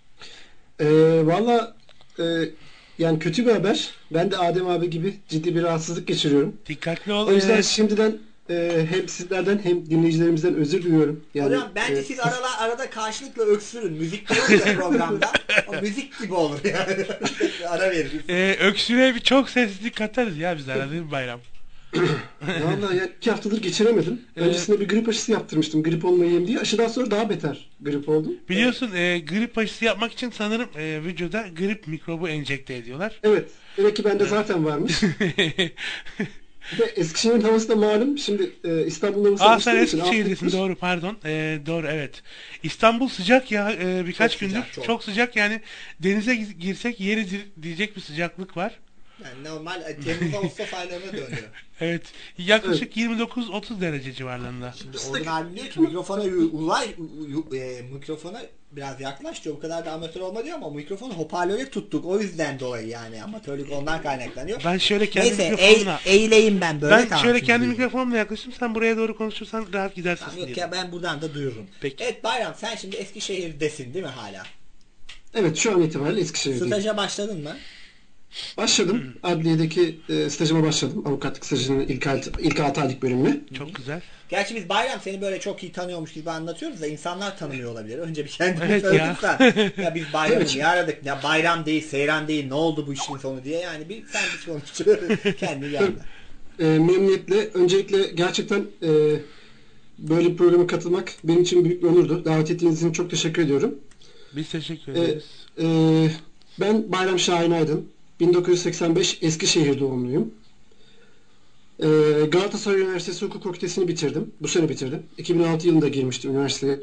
Valla yani kötü bir haber. Ben de Adem abi gibi ciddi bir rahatsızlık geçiriyorum. Dikkatli ol. O yüzden şimdiden hem sizlerden hem dinleyicilerimizden özür diliyorum. Yani, Hocam bence siz arada karşılıklı öksürün. Müzik de olur ya programda. O müzik gibi olur yani. Ara veririz. Öksüre bir çok sessizlik katarız ya biz arada değil mi Bayram? Valla yani 2 haftadır geçiremedim. Öncesinde bir grip aşısı yaptırmıştım. Grip olmayayım diye. Aşıdan sonra daha beter grip oldum. Biliyorsun grip aşısı yapmak için sanırım vücuda grip mikrobu enjekte ediyorlar. Evet. Demek ki bende zaten varmış. Ve Eskişehir'in havası da malum. Şimdi İstanbul'un havası Aa, sen alıştığım için Eskişehir'desin, altı- doğru, pardon. Doğru, evet. İstanbul sıcak ya, birkaç Çok gündür sıcak, çok sıcak yani, denize girsek yeridir diyecek bir sıcaklık var. Yani normal Temmuz Ağustos aylarına dönüyor. Evet, yaklaşık 29-30 derece civarlarında. Şimdi Orhun abi diyor ki mikrofona biraz yaklaş diyor. Bu kadar da amatör olma diyor ama mikrofonu hoparlöre tuttuk. O yüzden dolayı yani amatörlük ondan kaynaklanıyor. Ben şöyle kendi Neyse mikrofonumla eğileyim ben böyle. ben tamam, şöyle şimdi kendi duyuyorum. mikrofonumla yaklaştım, sen buraya doğru konuşursan rahat gidersin Tamam, yok diye. ya, ben buradan da duyururum. Peki. Evet Bayram, sen şimdi Eskişehir'desin değil mi hala? Evet, şu an itibariyle Eskişehir'deyim. Staja başladın mı? Başladım. Adliyedeki stajıma başladım. Avukatlık stajının ilk 6 aylık bölümüne. Çok güzel. Gerçi biz Bayram seni böyle çok iyi tanıyormuş gibi anlatıyoruz da insanlar tanımıyor olabilir. Önce bir kendini Evet ya. tanıtırsan. Ya biz Bayram'ı niye aradık? Ya Bayram değil, Seyran değil, ne oldu bu işin sonu diye. Yani sen bir konuş. Kendini yandı. Memnuniyetle. Öncelikle gerçekten böyle bir programa katılmak benim için büyük bir onurdu. Davet ettiğiniz için çok teşekkür ediyorum. Biz teşekkür ederiz. Ben Bayram Şahin Aydın. 1985 Eskişehir doğumluyum. Galatasaray Üniversitesi Hukuk Fakültesini bitirdim. Bu sene bitirdim. 2006 yılında girmiştim üniversiteye.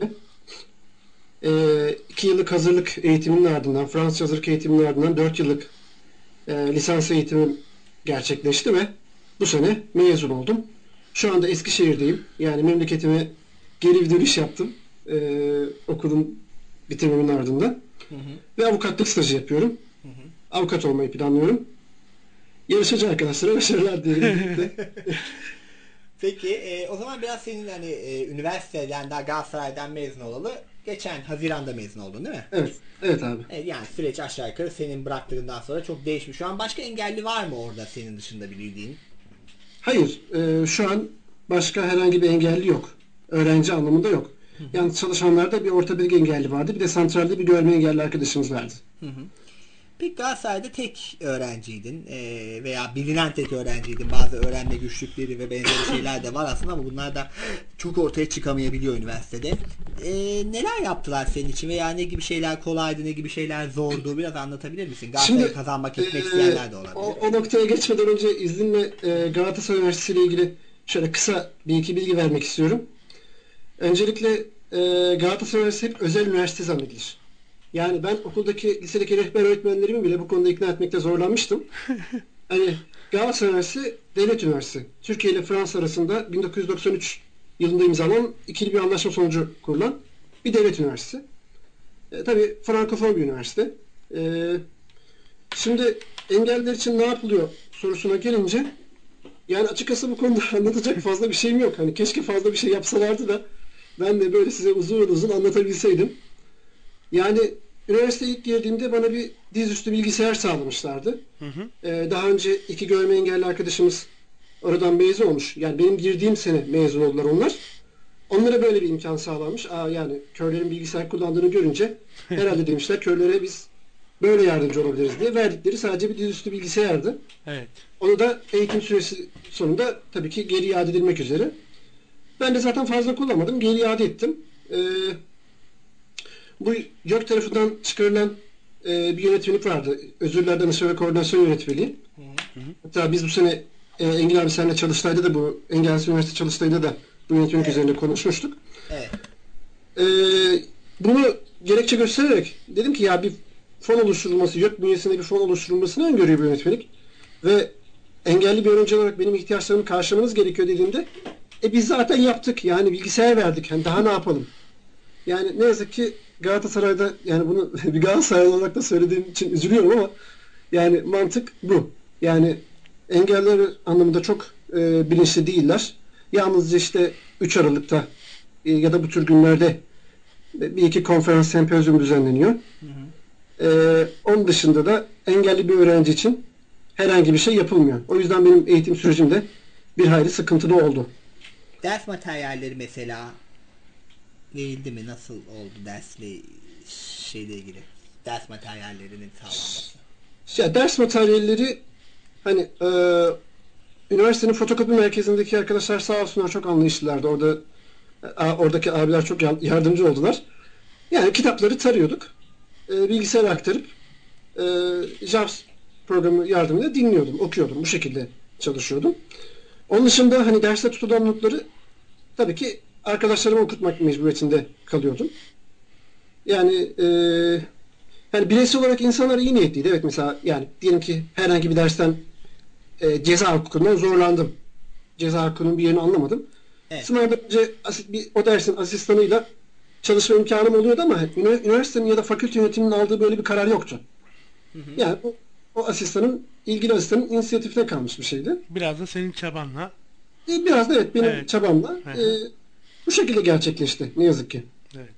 2 yıllık hazırlık eğitiminin ardından, Fransızca hazırlık eğitiminin ardından 4 yıllık lisans eğitimim gerçekleşti ve bu sene mezun oldum. Şu anda Eskişehir'deyim. Yani memleketime geri bir dönüş yaptım. Okulun bitirmemin ardından. Ve avukatlık stajı yapıyorum. Avukat olmayı planlıyorum. Yarışacak arkadaşlara başarılar dilerim. Peki o zaman biraz senin hani üniversiteden daha Galatasaray'dan mezun olalı. Geçen Haziran'da mezun oldun değil mi? Evet. Evet abi. Evet, yani süreç aşağı yukarı senin bıraktığından sonra çok değişmiş. Şu an başka engelli var mı orada senin dışında bildiğin? Hayır. Şu an başka herhangi bir engelli yok. Öğrenci anlamında yok. Yani çalışanlarda bir ortopedik engelli vardı. Bir de santralde bir görme engelli arkadaşımız vardı. Peki Galatasaray'da tek öğrenciydin veya bilinen tek öğrenciydin. Bazı öğrenme güçlükleri ve benzeri şeyler de var aslında ama bunlar da çok ortaya çıkamayabiliyor üniversitede. Neler yaptılar senin için veya ne gibi şeyler kolaydı, ne gibi şeyler zordu? Biraz anlatabilir misin? Galatasaray'ı kazanmak etmek isteyenler de olabilir. O noktaya geçmeden önce izninle Galatasaray Üniversitesi ile ilgili şöyle kısa bir iki bilgi vermek istiyorum. Öncelikle Galatasaray Üniversitesi hep özel üniversite zannedilir. Yani ben okuldaki, lisedeki rehber öğretmenlerimi bile bu konuda ikna etmekte zorlanmıştım. Hani Galatasaray Üniversitesi devlet üniversitesi. Türkiye ile Fransa arasında 1993 yılında imzalanan ikili bir anlaşma sonucu kurulan bir devlet üniversitesi. Tabii Frankofon bir üniversite. Şimdi engelliler için ne yapılıyor sorusuna gelince, yani açıkçası bu konuda anlatacak fazla bir şeyim yok. Hani keşke fazla bir şey yapsalardı da ben de böyle size uzun uzun anlatabilseydim. Yani üniversiteye ilk girdiğimde bana bir dizüstü bilgisayar sağlamışlardı. Daha önce 2 görme engelli arkadaşımız oradan mezun olmuş. Yani benim girdiğim sene mezun oldular onlar. Onlara böyle bir imkan sağlanmış. Yani körlerin bilgisayar kullandığını görünce herhalde demişler körlere biz böyle yardımcı olabiliriz diye verdikleri sadece bir dizüstü bilgisayardı. Evet. Onu da eğitim süresi sonunda tabii ki geri iade edilmek üzere. Ben de zaten fazla kullanmadım. Geri iade ettim. Bu YÖK tarafından çıkarılan bir yönetmelik vardı. Özürler Danışma ve Koordinasyon Yönetmeliği. Hatta biz bu sene Engin abi seninle Çalıştay'da da bu Engelsiz Üniversite Çalıştay'da da bu yönetmelik üzerinde konuşmuştuk. Evet. Bunu gerekçe göstererek dedim ki ya bir fon oluşturulması, YÖK bünyesinde bir fon oluşturulmasını öngörüyor bu yönetmelik. Ve engelli bir öğrenci olarak benim ihtiyaçlarımı karşılamanız gerekiyor dediğimde biz zaten yaptık. Yani bilgisayar verdik. Yani daha ne yapalım? Yani ne yazık ki Galatasaray'da, yani bunu bir Galatasaraylı olarak da söylediğim için üzülüyorum ama yani mantık bu. Yani engelliler anlamında çok bilinçli değiller. Yalnızca işte 3 Aralık'ta ya da bu tür günlerde bir iki konferans, sempozyum düzenleniyor. Onun dışında da engelli bir öğrenci için herhangi bir şey yapılmıyor. O yüzden benim eğitim sürecimde bir hayli sıkıntılı oldu. Ders materyalleri mesela değildi mi? Nasıl oldu dersle şeyle ilgili? Ders materyallerinin sağlanması. Ya ders materyalleri hani üniversitenin fotokopi merkezindeki arkadaşlar sağ olsunlar çok anlayışlılardı. Oradaki abiler çok yardımcı oldular. Yani kitapları tarıyorduk. Bilgisayara aktarıp JAWS programı yardımıyla dinliyordum, okuyordum. Bu şekilde çalışıyordum. Onun dışında hani derste tutulan notları tabii ki arkadaşlarıma okutmak mecburiyetinde kalıyordum. Yani yani bireysel olarak insanlar iyi niyetliydi. Evet, mesela yani diyelim ki herhangi bir dersten ceza hukukundan zorlandım. Ceza hukukunun bir yerini anlamadım. Evet. Sınavdan önce o dersin asistanıyla çalışma imkanım oluyordu ama üniversitenin ya da fakülte yönetiminin aldığı böyle bir karar yoktu. Yani o asistanın, ilgili asistanın inisiyatifine kalmış bir şeydi. Biraz da senin çabanla. Biraz da evet benim Evet. çabamla Hı hı. bu şekilde gerçekleşti ne yazık ki. Evet.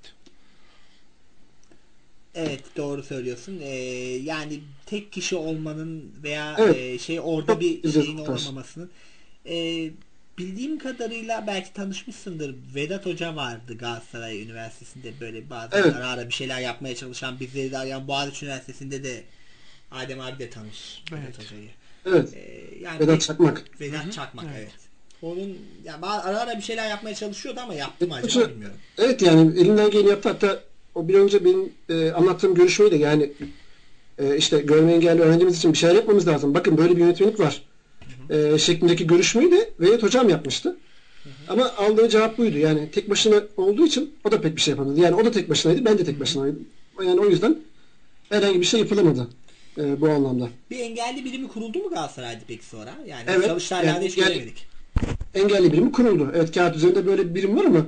Evet, doğru söylüyorsun. Yani tek kişi olmanın veya Evet. orada Çok bir güzel şeyin tutar. olamamasının. Bildiğim kadarıyla belki tanışmışsındır. Vedat Hoca vardı Galatasaray Üniversitesi'nde, böyle bazen Evet. ara ara bir şeyler yapmaya çalışan, bizleri de arayan. Boğaziçi Üniversitesi'nde de Adem abi de tanır Evet. Vedat Hoca'yı. Evet. Yani Vedat Çakmak. Vedat Çakmak, Evet. evet. Onun yani ara ara bir şeyler yapmaya çalışıyordu ama yaptı mı Vedat acaba Hoca, bilmiyorum. evet, yani elinden geleni yaptı. Hatta o bir önce benim anlattığım görüşmeyi de, yani işte görme engelli öğrencimiz için bir şeyler yapmamız lazım. Bakın böyle bir yönetmenlik var. Şeklindeki görüşmeyi de Vedat Hocam yapmıştı. Ama aldığı cevap buydu. Yani tek başına olduğu için o da pek bir şey yapamadı. Yani o da tek başınaydı, ben de tek başınaydım. Yani o yüzden herhangi bir şey yapılamadı bu anlamda. Bir engelli birimi kuruldu mu Galatasaray'da peki sonra? Yani Evet, çalıştaylarda yani hiç engelli- göremedik. Engelli birimi kuruldu. Evet, kağıt üzerinde böyle bir birim var ama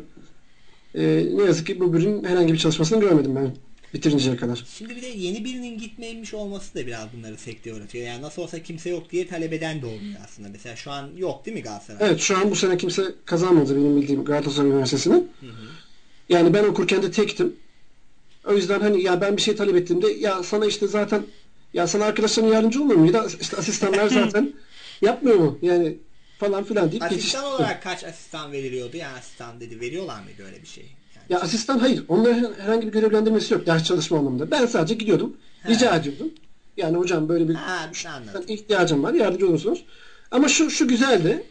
ne yazık ki bu birimin herhangi bir çalışmasını görmedim ben bitirinceye kadar. Şimdi bir de yeni birinin gitmemiş olması da biraz bunları sekteye uğratıyor. Yani nasıl olsa kimse yok diye talep eden de olmuyor aslında. Mesela şu an yok değil mi Galatasaray? Evet, şu an bu sene kimse kazanmadı benim bildiğim Galatasaray Üniversitesi'nin. Yani ben okurken de tektim. O yüzden hani ya ben bir şey talep ettiğimde ya sana işte zaten ya sana arkadaşların yardımcı olmuyor mu? Ya da işte asistanlar zaten yapmıyor mu? Yani falan filan deyip Asistan geçiştirdim. olarak kaç asistan veriliyordu? Yani asistan dedi, veriyorlar mıydı öyle bir şey? Yani Ya asistan hayır. Onların herhangi bir görevlendirmesi yok ders çalışma anlamında. Ben sadece gidiyordum. Rica ediyordum. Yani hocam böyle bir anladım. ihtiyacım var. Yardımcı olursunuz. Ama şu güzeldi.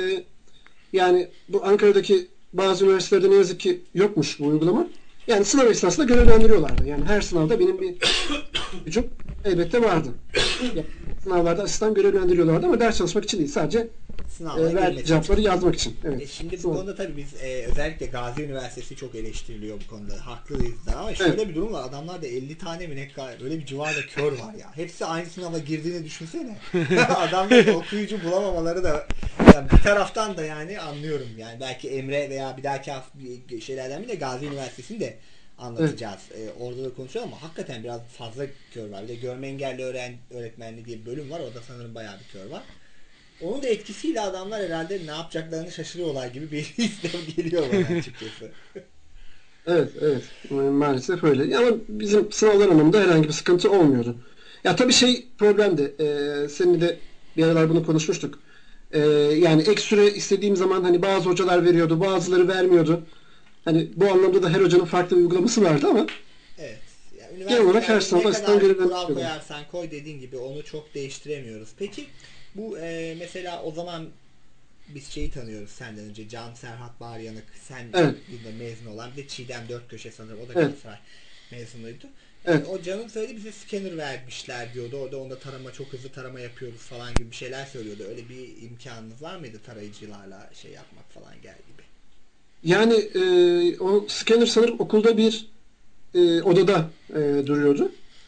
Yani bu Ankara'daki bazı üniversitelerde ne yazık ki yokmuş bu uygulama. Yani sınav esnasında görevlendiriyorlardı. Yani her sınavda benim bir gücüm elbette vardı. Yani sınavlarda asistan görevlendiriyorlardı ama ders çalışmak için değil. Sadece sınavlara verdiği girmek cevapları için. yazmak için. Evet. Şimdi bu Sınav. konuda tabii biz özellikle Gazi Üniversitesi çok eleştiriliyor bu konuda. Haklıyız da ama şöyle bir durum var. Adamlarda 50 tane mi ne böyle bir civarda kör var ya. Hepsi aynı sınava girdiğini düşünsene. Adamların okuyucu bulamamaları da yani bir taraftan da yani anlıyorum. Yani belki Emre veya bir dahaki şeylerden bir de Gazi Üniversitesi'ni de anlatacağız. Orada da konuşuyoruz ama hakikaten biraz fazla kör var. Bir de görme engelli öğretmenliği diye bir bölüm var. Orada sanırım bayağı bir kör var. Onun da etkisiyle adamlar herhalde ne yapacaklarını şaşırıyorlar gibi bir hissem geliyor bana açıkçası. Evet, evet. Maalesef öyle. Ama bizim sınavlar anlamında herhangi bir sıkıntı olmuyordu. Ya tabii şey problemdi. Seninle de bir aralar bunu konuşmuştuk. Yani ek süre istediğim zaman hani bazı hocalar veriyordu, bazıları vermiyordu. Hani bu anlamda da her hocanın farklı bir uygulaması vardı ama Evet. Yani genel olarak her ne sınavda asistan kadar görevden kural çıkıyordu. koyarsan koy dediğin gibi onu çok değiştiremiyoruz. Peki bu mesela o zaman biz şeyi tanıyoruz senden önce. Can Serhat Bağıryanık. Sen Evet. bir de mezun olan. Bir de Çiğdem Dörtköşe sanırım. O da Evet. Galatasaray mezunuydu. Evet. O Can'ın söylediği bize scanner vermişler diyordu. Orada onda tarama, çok hızlı tarama yapıyoruz falan gibi bir şeyler söylüyordu. Öyle bir imkanınız var mıydı tarayıcılarla şey yapmak falan gel gibi? Yani o scanner sanırım okulda bir odada duruyordu.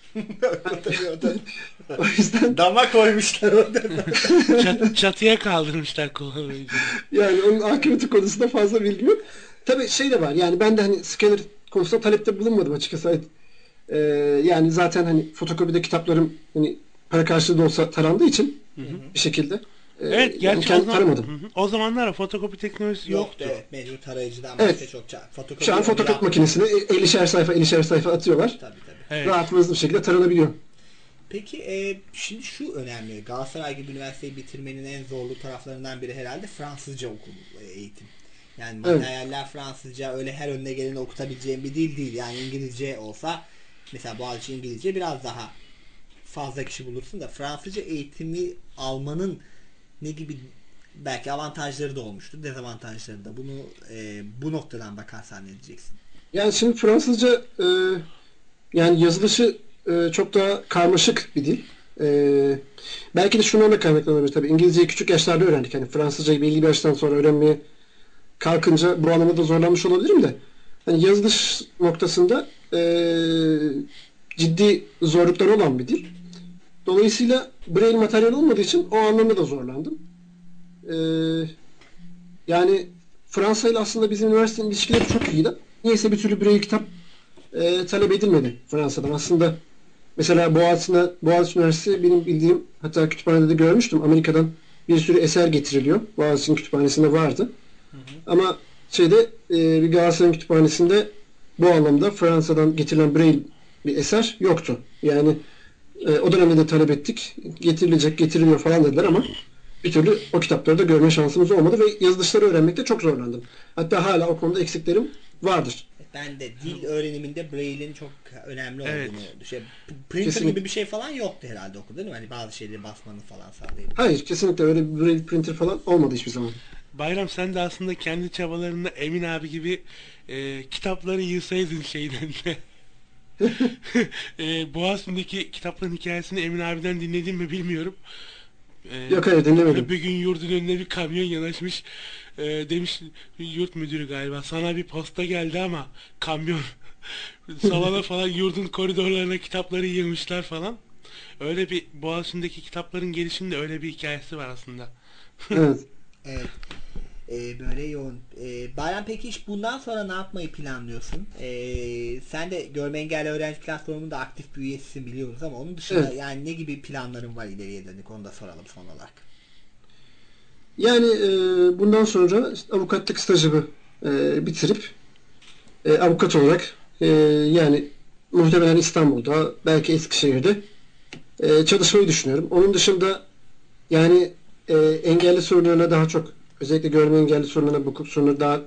Tabii O yüzden dama koymuşlar orada. Çatıya kaldırmışlar kullanıcıyı. yani onun akıbeti konusunda fazla bilgim yok. Tabii şey de var. Yani ben de hani scanner konusunda talepte bulunmadım açıkçası. Yani zaten hani fotokopide kitaplarım hani para karşılığı da olsa tarandığı için bir şekilde Evet, yani gerçi kendim taramadım. Hı hı. O zamanlar fotokopi teknolojisi yoktu. Evet, mecbur tarayıcıdan Evet. başka çok fotokopi. Şu an fotokopi makinesine 50'şer sayfa atıyorlar. Tabii. Evet. Rahat ve hızlı bir şekilde taranabiliyor. Peki şimdi şu önemli. Galatasaray gibi üniversiteyi bitirmenin en zorlu taraflarından biri herhalde Fransızca okul eğitim. Yani Evet. materyaller Fransızca, öyle her önüne geleni okutabileceğim bir dil değil. Yani İngilizce olsa mesela Boğaziçi İngilizce biraz daha fazla kişi bulursun da Fransızca eğitimi almanın ne gibi belki avantajları da olmuştur, dezavantajları da. Bunu bu noktadan bakarsan ne diyeceksin? Yani şimdi Fransızca yani yazılışı çok daha karmaşık bir dil. Belki de şundan da kaynaklanabilir tabii. İngilizceyi küçük yaşlarda öğrendik. Hani Fransızcayı belli bir yaştan sonra öğrenmeye kalkınca bu anlamda zorlanmış olabilirim de. Hani yazılış noktasında ciddi zorlukları olan bir dil. Dolayısıyla Braille materyal olmadığı için o anlamda da zorlandım. Yani Fransa ile aslında bizim üniversitenin ilişkileri çok iyiydi. Niyeyse bir türlü Braille kitap talep edilmedi Fransa'dan. Aslında mesela Boğaziçi Üniversitesi benim bildiğim, hatta kütüphanede de görmüştüm. Amerika'dan bir sürü eser getiriliyor. Boğaziçi'nin kütüphanesinde vardı. Ama bir Galatasaray kütüphanesinde bu anlamda Fransa'dan getirilen Braille bir eser yoktu. Yani o dönemde de talep ettik. Getiriliyor falan dediler ama bir türlü o kitapları da görme şansımız olmadı ve yazılışları öğrenmekte çok zorlandım. Hatta hala o konuda eksiklerim vardır. Ben de dil öğreniminde Braille'in çok önemli Evet. olduğunu printer Kesinlikle. gibi bir şey falan yoktu herhalde okulda değil mi? Hani bazı şeyleri basmanı falan sağlayabilir. Hayır, kesinlikle öyle bir Braille printer falan olmadı hiçbir zaman. Bayram, sen de aslında kendi çabalarında Emin abi gibi kitapları yığsaydın şeyden de. Boğaziçi'ndeki kitapların hikayesini Emin abiden dinledin mi bilmiyorum. Yok, hayır, dinlemedim. Bir gün yurdun önüne bir kamyon yanaşmış. Demiş yurt müdürü galiba, sana bir posta geldi ama kamyon salona falan yurdun koridorlarına kitapları yığmışlar falan. Öyle bir Boğaziçi'ndeki kitapların gelişinde öyle bir hikayesi var aslında. Evet. Evet. Böyle yoğun. Bayram, peki hiç bundan sonra ne yapmayı planlıyorsun? Sen de Görme Engelli Öğrenci Platformu'nda aktif bir üyesisin biliyoruz ama onun dışında Evet. yani ne gibi planların var ileriye dönük, onu da soralım son olarak. Yani bundan sonra işte avukatlık stajımı bitirip avukat olarak yani muhtemelen İstanbul'da, belki Eskişehir'de çalışmayı düşünüyorum. Onun dışında yani engelli sorunlarına daha çok, özellikle görme engelli sorunlarına, bu sorunları daha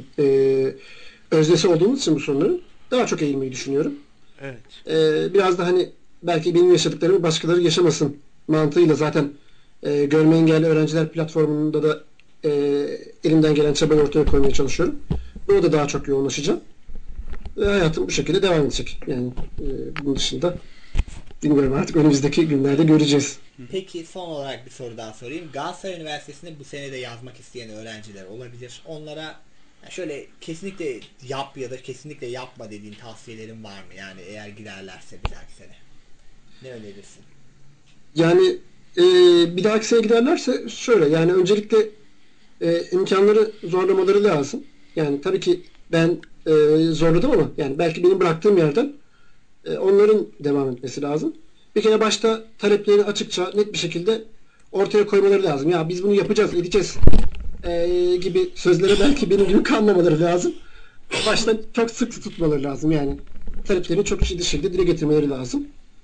öznesi olduğumuz için bu sorunların daha çok eğilmeyi düşünüyorum. Evet. Biraz da hani belki benim yaşadıklarımı başkaları yaşamasın mantığıyla zaten görme engelli öğrenciler platformunda da elimden gelen çabayı ortaya koymaya çalışıyorum. Buna da daha çok yoğunlaşacağım. Ve hayatım bu şekilde devam edecek. Yani bunun dışında bilmiyorum, artık önümüzdeki günlerde göreceğiz. Peki son olarak bir soru daha sorayım. Galatasaray Üniversitesi'nde bu sene de yazmak isteyen öğrenciler olabilir. Onlara şöyle kesinlikle yap ya da kesinlikle yapma dediğin tavsiyelerin var mı? Yani eğer girerlerse bir dahaki sene. Ne önerirsin? Yani bir dahaki sene giderlerse şöyle, yani öncelikle imkanları zorlamaları lazım. Yani tabii ki ben zorladım ama yani belki benim bıraktığım yerden onların devam etmesi lazım. Bir kere başta taleplerini açıkça, net bir şekilde ortaya koymaları lazım. Ya biz bunu yapacağız, edeceğiz gibi sözlere belki benim gibi kanmamaları lazım. Başta çok sık tutmaları lazım. Yani taleplerini çok ciddi şekilde dile getirmeleri lazım.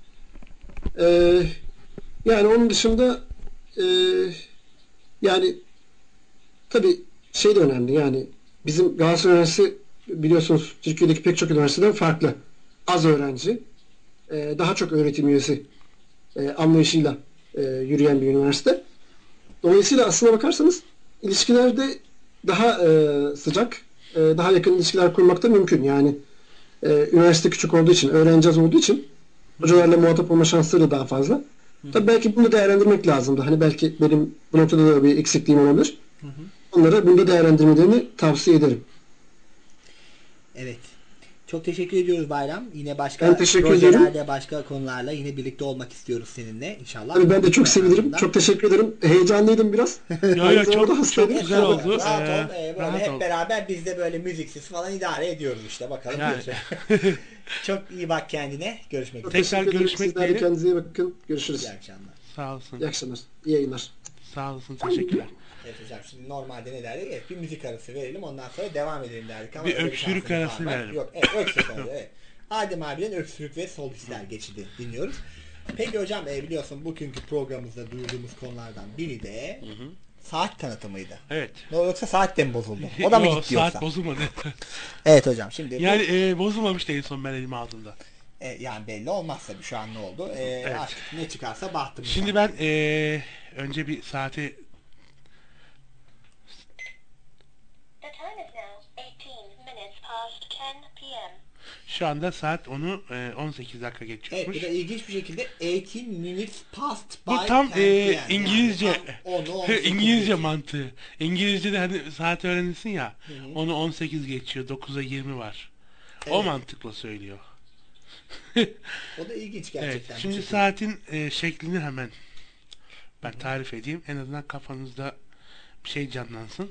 Yani onun dışında yani tabii şey de önemli, yani bizim Galatasaray Üniversitesi biliyorsunuz Türkiye'deki pek çok üniversiteden farklı. Az öğrenci, daha çok öğretim üyesi anlayışıyla yürüyen bir üniversite. Dolayısıyla aslına bakarsanız ilişkilerde daha sıcak, daha yakın ilişkiler kurmak da mümkün. Yani üniversite küçük olduğu için, öğrenci az olduğu için hocalarla muhatap olma şansları da daha fazla. Tabii belki bunu değerlendirmek lazımdı. Hani belki benim bu noktada da bir eksikliğim olabilir. Onlara bunu da değerlendirmelerini tavsiye ederim. Evet. Çok teşekkür ediyoruz Bayram. Yine başka Ben teşekkür projelerde, ederim. başka konularla yine birlikte olmak istiyoruz seninle inşallah. Tabii ben de çok sevinirim. Çok teşekkür ederim. Heyecanlıydım biraz. Yo, Aynı çok zamanda hastaydım. çok güzel oldu. Rahat ol. Böyle Rahat hep ol. beraber biz de böyle müziksiz falan idare ediyoruz işte. Bakalım. Yani. Çok iyi bak kendine. Görüşmek Çok üzere. Tekrar teşekkür ederim. görüşmek Sizler de dileğiyle. kendinize iyi bakın. Görüşürüz. İyi akşamlar. Sağ olasın. İyi akşamlar. İyi yayınlar. Sağ olasın. Teşekkürler. Evet hocam, şimdi normalde ne derdik? Evet, bir müzik arası verelim, ondan sonra devam edelim derdik ama Bir öyle öksürük şansımız arası var mı? verelim. Yok, evet, öksürük arası, evet. Adem abiden öksürük ve solistler geçidi dinliyoruz. Peki hocam, biliyorsun bugünkü programımızda duyurduğumuz konulardan biri de saat tanıtımıydı. Evet. Ne yoksa saat de mi bozuldu? O da mı Yo, gitti yoksa? saat bozulmadı. Evet hocam, şimdi Yani bozulmamıştı en son ben elime aldığımda. yani belli olmaz tabii şu an ne oldu. Artık ne çıkarsa bahtımız. Şimdi ben önce bir saati The time is now 18 minutes past 10 p.m. Şu anda saat onu 18 dakika Evet, geçiyormuş. bu da ilginç bir şekilde 18 minutes past by Bu tam 10 p.m. İngilizce Yani tam 10'u 18 İngilizce geçiyor. mantığı. İngilizce'de hani saat öğrenirsin ya. Onu 18 geçiyor. 9'a 20 var. O Evet. mantıkla söylüyor. O da ilginç Evet. gerçekten. Şimdi bir şekilde. saatin şeklini hemen ben tarif edeyim. En azından kafanızda bir şey canlansın.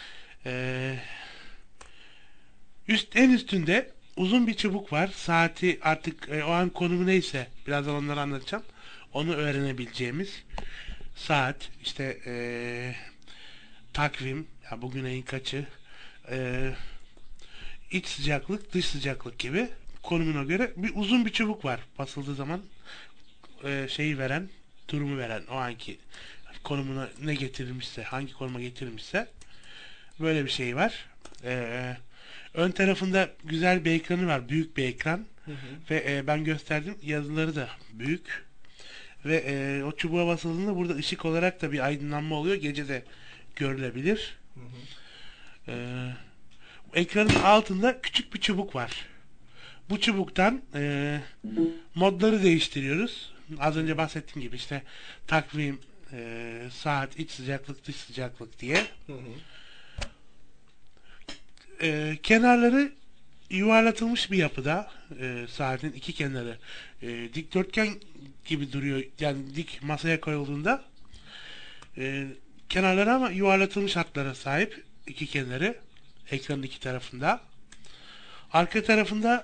En üstünde uzun bir çubuk var. Saati artık o an konumu neyse birazdan onları anlatacağım. Onu öğrenebileceğimiz saat, işte takvim, ya bugün ayın kaçı, iç sıcaklık, dış sıcaklık gibi konumuna göre bir uzun bir çubuk var. Basıldığı zaman şeyi veren, durumu veren, o anki konumuna ne getirilmişse, hangi konuma getirilmişse böyle bir şey var. Ön tarafında güzel bir ekranı var. Büyük bir ekran. Ve ben gösterdim. Yazıları da büyük. Ve o çubuğa basıldığında burada ışık olarak da bir aydınlanma oluyor. Gece de görülebilir. Ekranın altında küçük bir çubuk var. Bu çubuktan modları değiştiriyoruz. Az önce bahsettiğim gibi işte takvim, saat, iç sıcaklık, dış sıcaklık diye. Kenarları yuvarlatılmış bir yapıda, saatin iki kenarı dikdörtgen gibi duruyor, yani dik masaya koyulduğunda kenarları ama yuvarlatılmış hatlara sahip, iki kenarı ekranın iki tarafında. Arka tarafında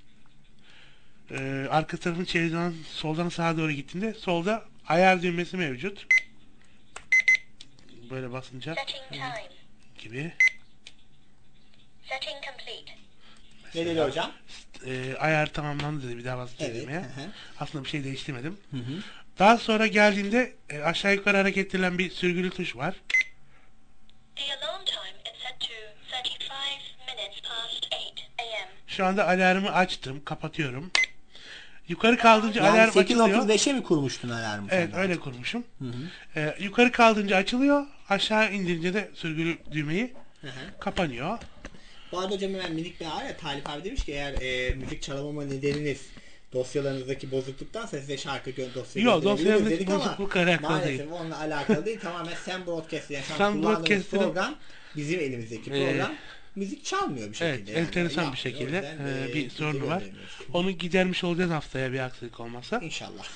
arka tarafın çevirdiğinden soldan sağa doğru gittiğinde solda ayar düğmesi mevcut. Böyle basınca gibi. Setting complete. Ne dedi hocam? Ayar tamamlandı dedi, bir daha basınca Evet. düğmeye. Aslında bir şey değiştirmedim. Hı. Daha sonra geldiğinde aşağı yukarı hareket edilen bir sürgülü tuş var. The alarm time is set to 35 minutes past 8 a.m. Şu anda alarmı açtım, kapatıyorum. Yukarı kaldırınca Yani alarm açılıyor. 8.35'e mi kurmuştun alarmı? Evet, sen? öyle kurmuşum. Yukarı kaldırınca açılıyor, aşağı indirince de sürgülü düğmeyi kapanıyor. Bu arada hocam hemen minik bir ara Talip abi demiş ki eğer müzik çalamama nedeniniz dosyalarınızdaki bozukluktansa size şarkı dosyayı Yok, gönderebiliriz dosyalarındaki dedik ama bozukluk alakalı maalesef değil. onunla alakalı değil. Tamamen Sam Broadcast yani şu an Sam kullandığımız Broadcast'ın- program bizim elimizdeki program müzik çalmıyor bir Evet, şekilde. yani. enteresan bir Yapmıyor. şekilde O yüzden, bir bize sorunu var. gönderemiyoruz. Onu gidermiş olacağız haftaya, bir aksilik olmazsa. İnşallah.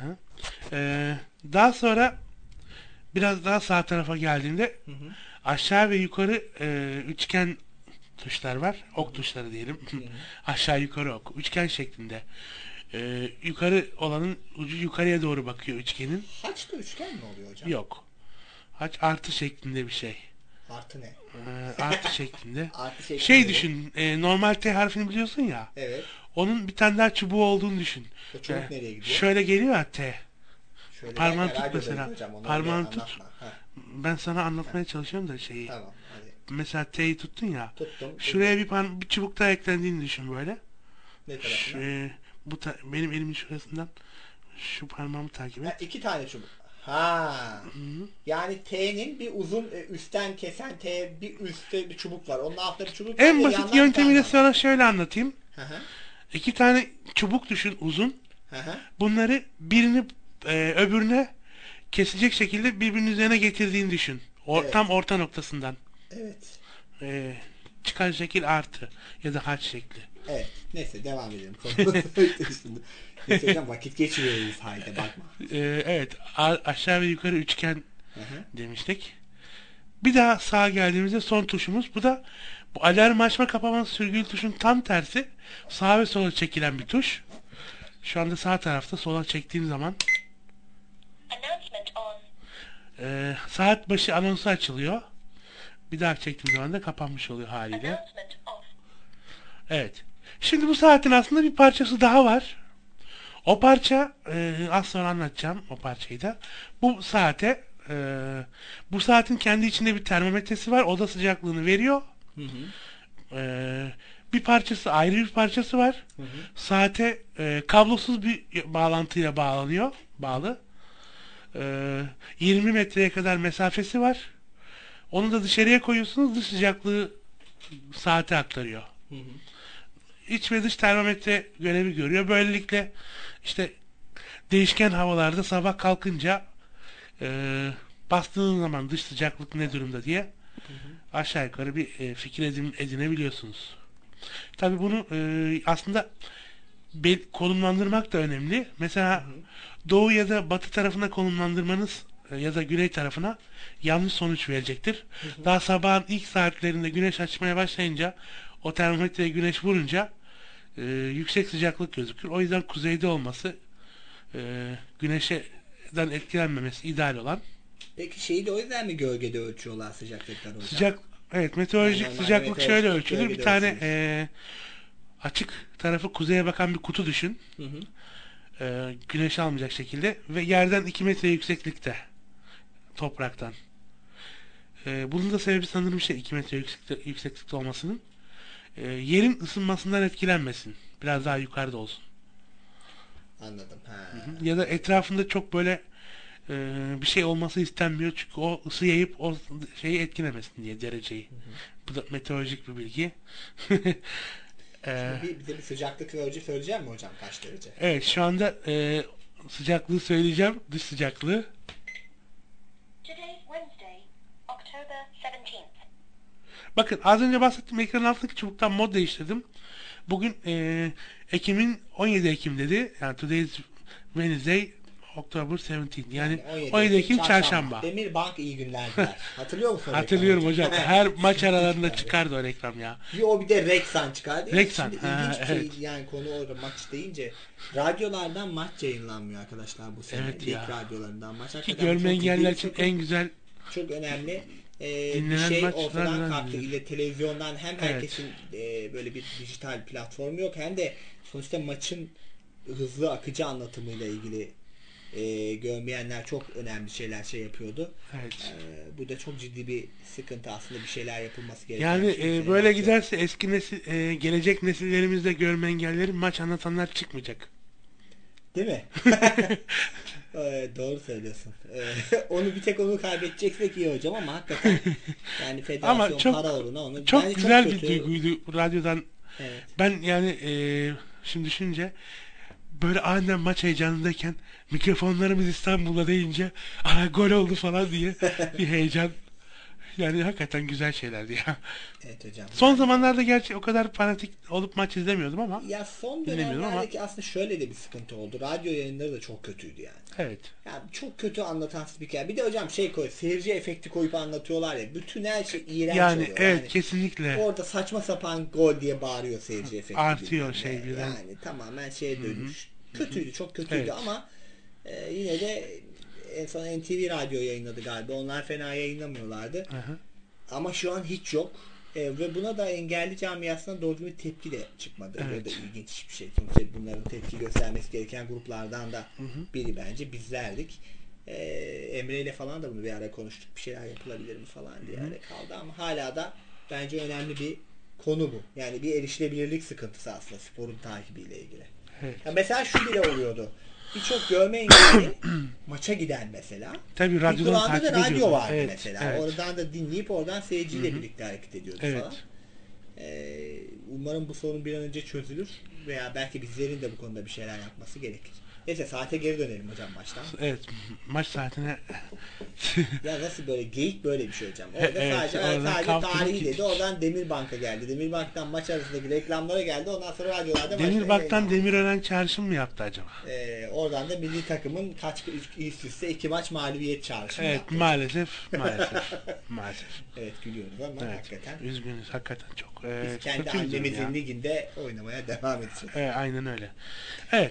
Daha sonra biraz daha sağ tarafa geldiğinde aşağı ve yukarı üçgen tuşlar var. Ok tuşları diyelim. Aşağı yukarı ok. Üçgen şeklinde. Yukarı olanın ucu yukarıya doğru bakıyor üçgenin. Haçta üçgen mi oluyor hocam? Yok. Haç artı şeklinde bir şey. Artı ne? Artı şeklinde. Artı şeklinde. Şey düşün. Normal T harfini biliyorsun ya. Evet. Onun bir tane daha çubuğu olduğunu düşün. O çubuk nereye gidiyor? Şöyle geliyor ya T. Şöyle Parmağını derken tut radyodayız mesela. hocam, onu Parmağını öyle tut. anlatma. Ha, Ben sana anlatmaya çalışıyorum da şeyi. tamam. Hadi. Mesela T'yi tuttun ya. Tuttum. Şuraya bir çubuk daha eklendiğini düşün böyle. Ne tarafına? Benim elimin şurasından şu parmağımı takip Ha, et. iki tane çubuk. Ha. Yani T'nin bir uzun üstten kesen T bir üstte bir çubuk var. Onun altında bir çubuk var. En ve basit yandan bir yöntemiyle tane sana şöyle anlatayım. var. Hı hı. İki tane çubuk düşün, uzun. Hı hı. Bunları birini öbürüne kesecek şekilde birbirinin üzerine getirdiğini düşün. Evet. Tam orta noktasından. Evet. Çıkan şekil artı ya da haç şekli. Evet. Neyse devam edelim. Neyse hocam vakit geçiriyoruz haydi bakma. Evet, aşağı ve yukarı üçgen Hı hı. demiştik. Bir daha sağa geldiğimizde son tuşumuz. Bu da bu alarm açma kapama sürgülü tuşun tam tersi. Sağa ve sola çekilen bir tuş. Şu anda sağ tarafta, sola çektiğim zaman Announcement on. saat başı anonsu açılıyor. Bir daha çektiğim zaman da kapanmış oluyor haliyle. Announcement off. Evet. Şimdi bu saatin aslında bir parçası daha var. O parça az sonra anlatacağım o parçayı da. Bu saatin kendi içinde bir termometresi var. Oda sıcaklığını veriyor. Bir parçası, ayrı bir parçası var. Saate kablosuz bir bağlantıyla bağlı. 20 metreye kadar mesafesi var. Onu da dışarıya koyuyorsunuz. Dış sıcaklığı saate aktarıyor. iç ve dış termometre görevi görüyor. Böylelikle işte değişken havalarda sabah kalkınca bastığınız zaman dış sıcaklık ne durumda diye aşağı yukarı bir fikir edinebiliyorsunuz. Tabii bunu aslında konumlandırmak da önemli. Mesela doğu ya da batı tarafına konumlandırmanız ya da güney tarafına yanlış sonuç verecektir. Daha sabahın ilk saatlerinde güneş açmaya başlayınca o termometreye güneş vurunca yüksek sıcaklık gözükür. O yüzden kuzeyde olması güneşten etkilenmemesi ideal olan. Peki şeyi de o yüzden mi gölgede ölçüyorlar sıcaklıkları hocam? Evet, meteorolojik Yani normalde sıcaklık meteorolojik şöyle ölçülür. gölgede Bir tane ölçülür. açık tarafı kuzeye bakan bir kutu düşün. Güneş almayacak şekilde ve yerden 2 metre yükseklikte topraktan. Bunun da sebebi sanırım 2 metre yükseklikte olmasının. Yerin ısınmasından etkilenmesin. Biraz daha yukarıda olsun. Anladım. Ya da etrafında çok böyle bir şey olması istenmiyor çünkü o ısı yayıp o şeyi etkilemesin diye dereceyi. Bu da meteorolojik bir bilgi. Bize bir sıcaklık söyleyeceğim mi hocam kaç derece? Evet, şu anda sıcaklığı söyleyeceğim. Dış sıcaklığı. Today, Wednesday, October 17th. Bakın az önce bahsettiğim ekranın altındaki çubuktan mod değiştirdim. Bugün Ekim'in 17 Ekim dedi. Yani today is Wednesday, October 17. Yani 17 Ekim çarşamba. Demirbank iyi günler diler. Hatırlıyor musun? Hatırlıyorum hocam. Her maç aralarında çıkardı o reklam ya. Bir de Rexan çıkardı. Rexan. Şimdi ilginç bir şey Evet. yani konu orada maç deyince radyolardan maç yayınlanmıyor arkadaşlar bu sene. Evet İlk ya. radyolarından maç. Ki Hakikaten görme çok engelliler ciddi, için en güzel çok önemli bir dinlenen şey maçlar ortadan var kalktı. diyor. İle televizyondan hem herkesin böyle bir dijital platformu yok hem de sonuçta maçın hızlı akıcı anlatımıyla ilgili görmeyenler çok önemli şeyler yapıyordu. Evet. Bu da çok ciddi bir sıkıntı aslında bir şeyler yapılması gereken. Yani şey. böyle giderse eski nesil, gelecek nesillerimizde görme engelleri maç anlatanlar çıkmayacak. Değil mi? Doğru söylüyorsun. Onu bir tek onu kaybedeceksek iyi hocam ama hakikaten yani federasyon Ama çok, para uğruna onu çok bence güzel çok bir kötü. duyguydu radyodan. Evet. Ben yani şimdi düşünce böyle aniden maç heyecanındayken mikrofonlarımız İstanbul'da deyince gol oldu falan diye bir heyecan. Yani hakikaten güzel şeylerdi ya. Evet hocam. Son zamanlarda gerçi o kadar fanatik olup maç izlemiyordum ama. Ya son Dinlemiyorum ama. dönemlerdeki aslında şöyle de bir sıkıntı oldu. Radyo yayınları da çok kötüydü yani. Evet. Yani çok kötü anlatan spiker. Bir de hocam seyirci efekti koyup anlatıyorlar ya. Bütün her şey iğrenç Yani oluyor. evet Yani kesinlikle. orada saçma sapan gol diye bağırıyor seyirci efekti. Artıyor bilmem ne. birden. Yani tamamen dönüş. Kötüydü, çok kötüydü Evet. ama yine de en son NTV Radyo yayınladı galiba. Onlar fena yayınlamıyorlardı. Hı. Ama şu an hiç yok. Ve buna da engelli camiasından doğru bir tepki de çıkmadı. Evet. O da ilginç bir şey. Sonuçta bunların tepki göstermesi gereken gruplardan da biri bence bizlerdik. Emre ile falan da bunu bir ara konuştuk. Bir şeyler yapılabilir mi falan diye öyle kaldı ama hala da bence önemli bir konu bu. Yani bir erişilebilirlik sıkıntısı aslında sporun takibiyle ilgili. Evet. Ya mesela şu bile oluyordu. Birçok görme engelli maça giden mesela. Tabii Bir radyodan kulağında takip da radyo ediyordu. vardı Evet, mesela. evet. Oradan da dinleyip oradan seyirciyle birlikte hareket ediyordu Evet. falan. Umarım bu sorun bir an önce çözülür veya belki bizlerin de bu konuda bir şeyler yapması gerekir. Neyse saate geri dönelim hocam maçtan. Evet, maç saatine Ya nasıl böyle geyik böyle bir şey hocam. Orada Evet, sadece oradan kaptırıp tarihi gittik. dedi. Oradan Demirbank'a geldi. Demirbank'tan maç arasındaki reklamlara geldi. Ondan sonra radyolarda Demirbak'tan Demirören çağrışım mı yaptı acaba? oradan da milli takımın üst üste 2 maç mağlubiyet çağrışımı Evet, yaptı. maalesef. Evet gülüyoruz ama Evet, hakikaten üzgünüz hakikaten çok. biz kendi kötü üzüldüm annemizin ya. liginde oynamaya devam edeceğiz. Aynen öyle. Evet,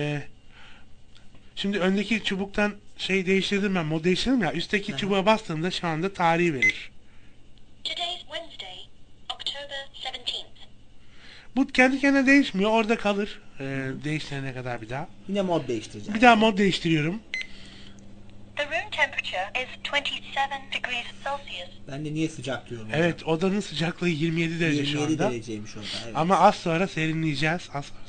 şimdi öndeki çubuktan değiştirdim ben, mod değiştirdim ya. Üstteki çubuğa bastığımda şu anda tarihi verir. Today's Wednesday, October 17th. Bu kendi kendine değişmiyor, orada kalır. Değiştirene kadar bir daha. Yine mod değiştireceğim. Bir daha mod değiştiriyorum. The room temperature is 27 degrees Celsius. Ben de niye sıcak diyorum? Evet, odanın sıcaklığı 27 derece şu 27 anda. dereceymiş orada. Evet. Ama az sonra serinleyeceğiz.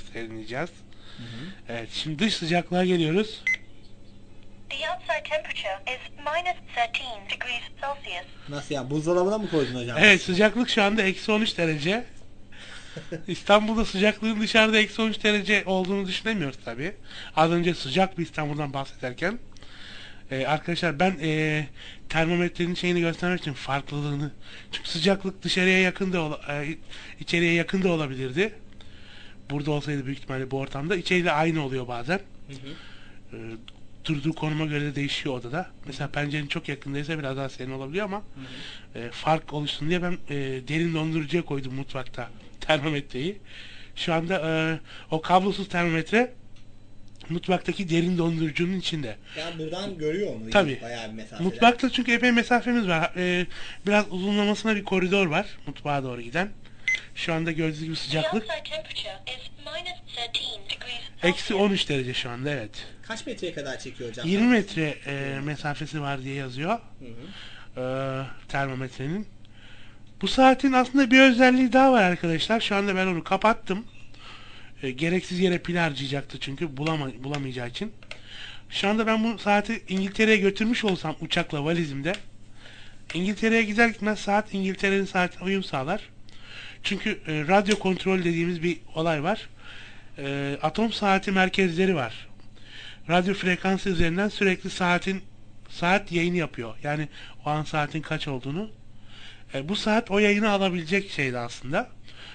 Evet, şimdi dış sıcaklığa geliyoruz. The outside temperature is minus 13 degrees Celsius. Nasıl yani? Buzdolabına mı koydun hocam? Evet, sıcaklık şu anda -13 derece. İstanbul'da sıcaklığın dışarıda eksi 13 derece olduğunu düşünemiyoruz tabi. Az önce sıcak bir İstanbul'dan bahsederken. Arkadaşlar ben termometrenin şeyini göstermek için farklılığını. Çünkü sıcaklık dışarıya yakın da içeriye yakın da olabilirdi. Burada olsaydı büyük ihtimalle bu ortamda içeriyle aynı oluyor bazen. Durduğu konuma göre de değişiyor odada. Mesela pencerenin çok yakındaysa biraz daha serin olabiliyor ama fark oluşsun diye ben derin dondurucuya koydum mutfakta termometreyi. Şu anda o kablosuz termometre mutfaktaki derin dondurucunun içinde. Yani buradan görüyor onu. Tabii. Bayağı bir mesafeden. Mutfakta çünkü epey mesafemiz var. Biraz uzunlamasına bir koridor var mutfağa doğru giden. Şu anda gördüğünüz gibi The sıcaklık outside temperature is -13 degrees eksi Celsius. 13 derece şu anda, evet. Kaç metreye kadar çekiyor hocam? 20 metre mesafesi var diye yazıyor termometrenin. Bu saatin aslında bir özelliği daha var arkadaşlar. Şu anda ben onu kapattım. Gereksiz yere pil harcayacaktı çünkü bulamayacağı için. Şu anda ben bu saati İngiltere'ye götürmüş olsam uçakla valizimde, İngiltere'ye gider gitmez saat İngiltere'nin saatine uyum sağlar. Çünkü radyo kontrol dediğimiz bir olay var. Atom saati merkezleri var. Radyo frekansı üzerinden sürekli saat yayını yapıyor. Yani o an saatin kaç olduğunu. Bu saat o yayını alabilecek şeydi aslında.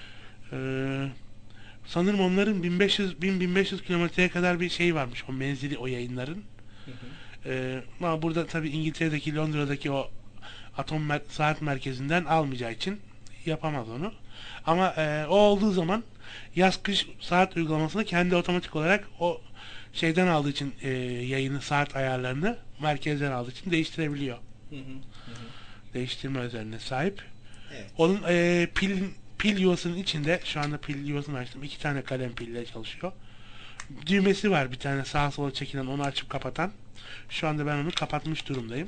Sanırım onların 1000-1500 kilometreye kadar bir şey varmış o menzili o yayınların. Ama burada tabi İngiltere'deki Londra'daki o atom saat merkezinden almayacağı için yapamaz onu. Ama o olduğu zaman yaz kış saat uygulamasını kendi otomatik olarak o şeyden aldığı için yayını saat ayarlarını merkezden aldığı için değiştirebiliyor. Değiştirme özelliğine sahip. Evet. Onun pil yuvasının içinde şu anda pil yuvasını açtım. 2 tane kalem pille çalışıyor. Düğmesi var bir tane sağa sola çekilen onu açıp kapatan. Şu anda ben onu kapatmış durumdayım.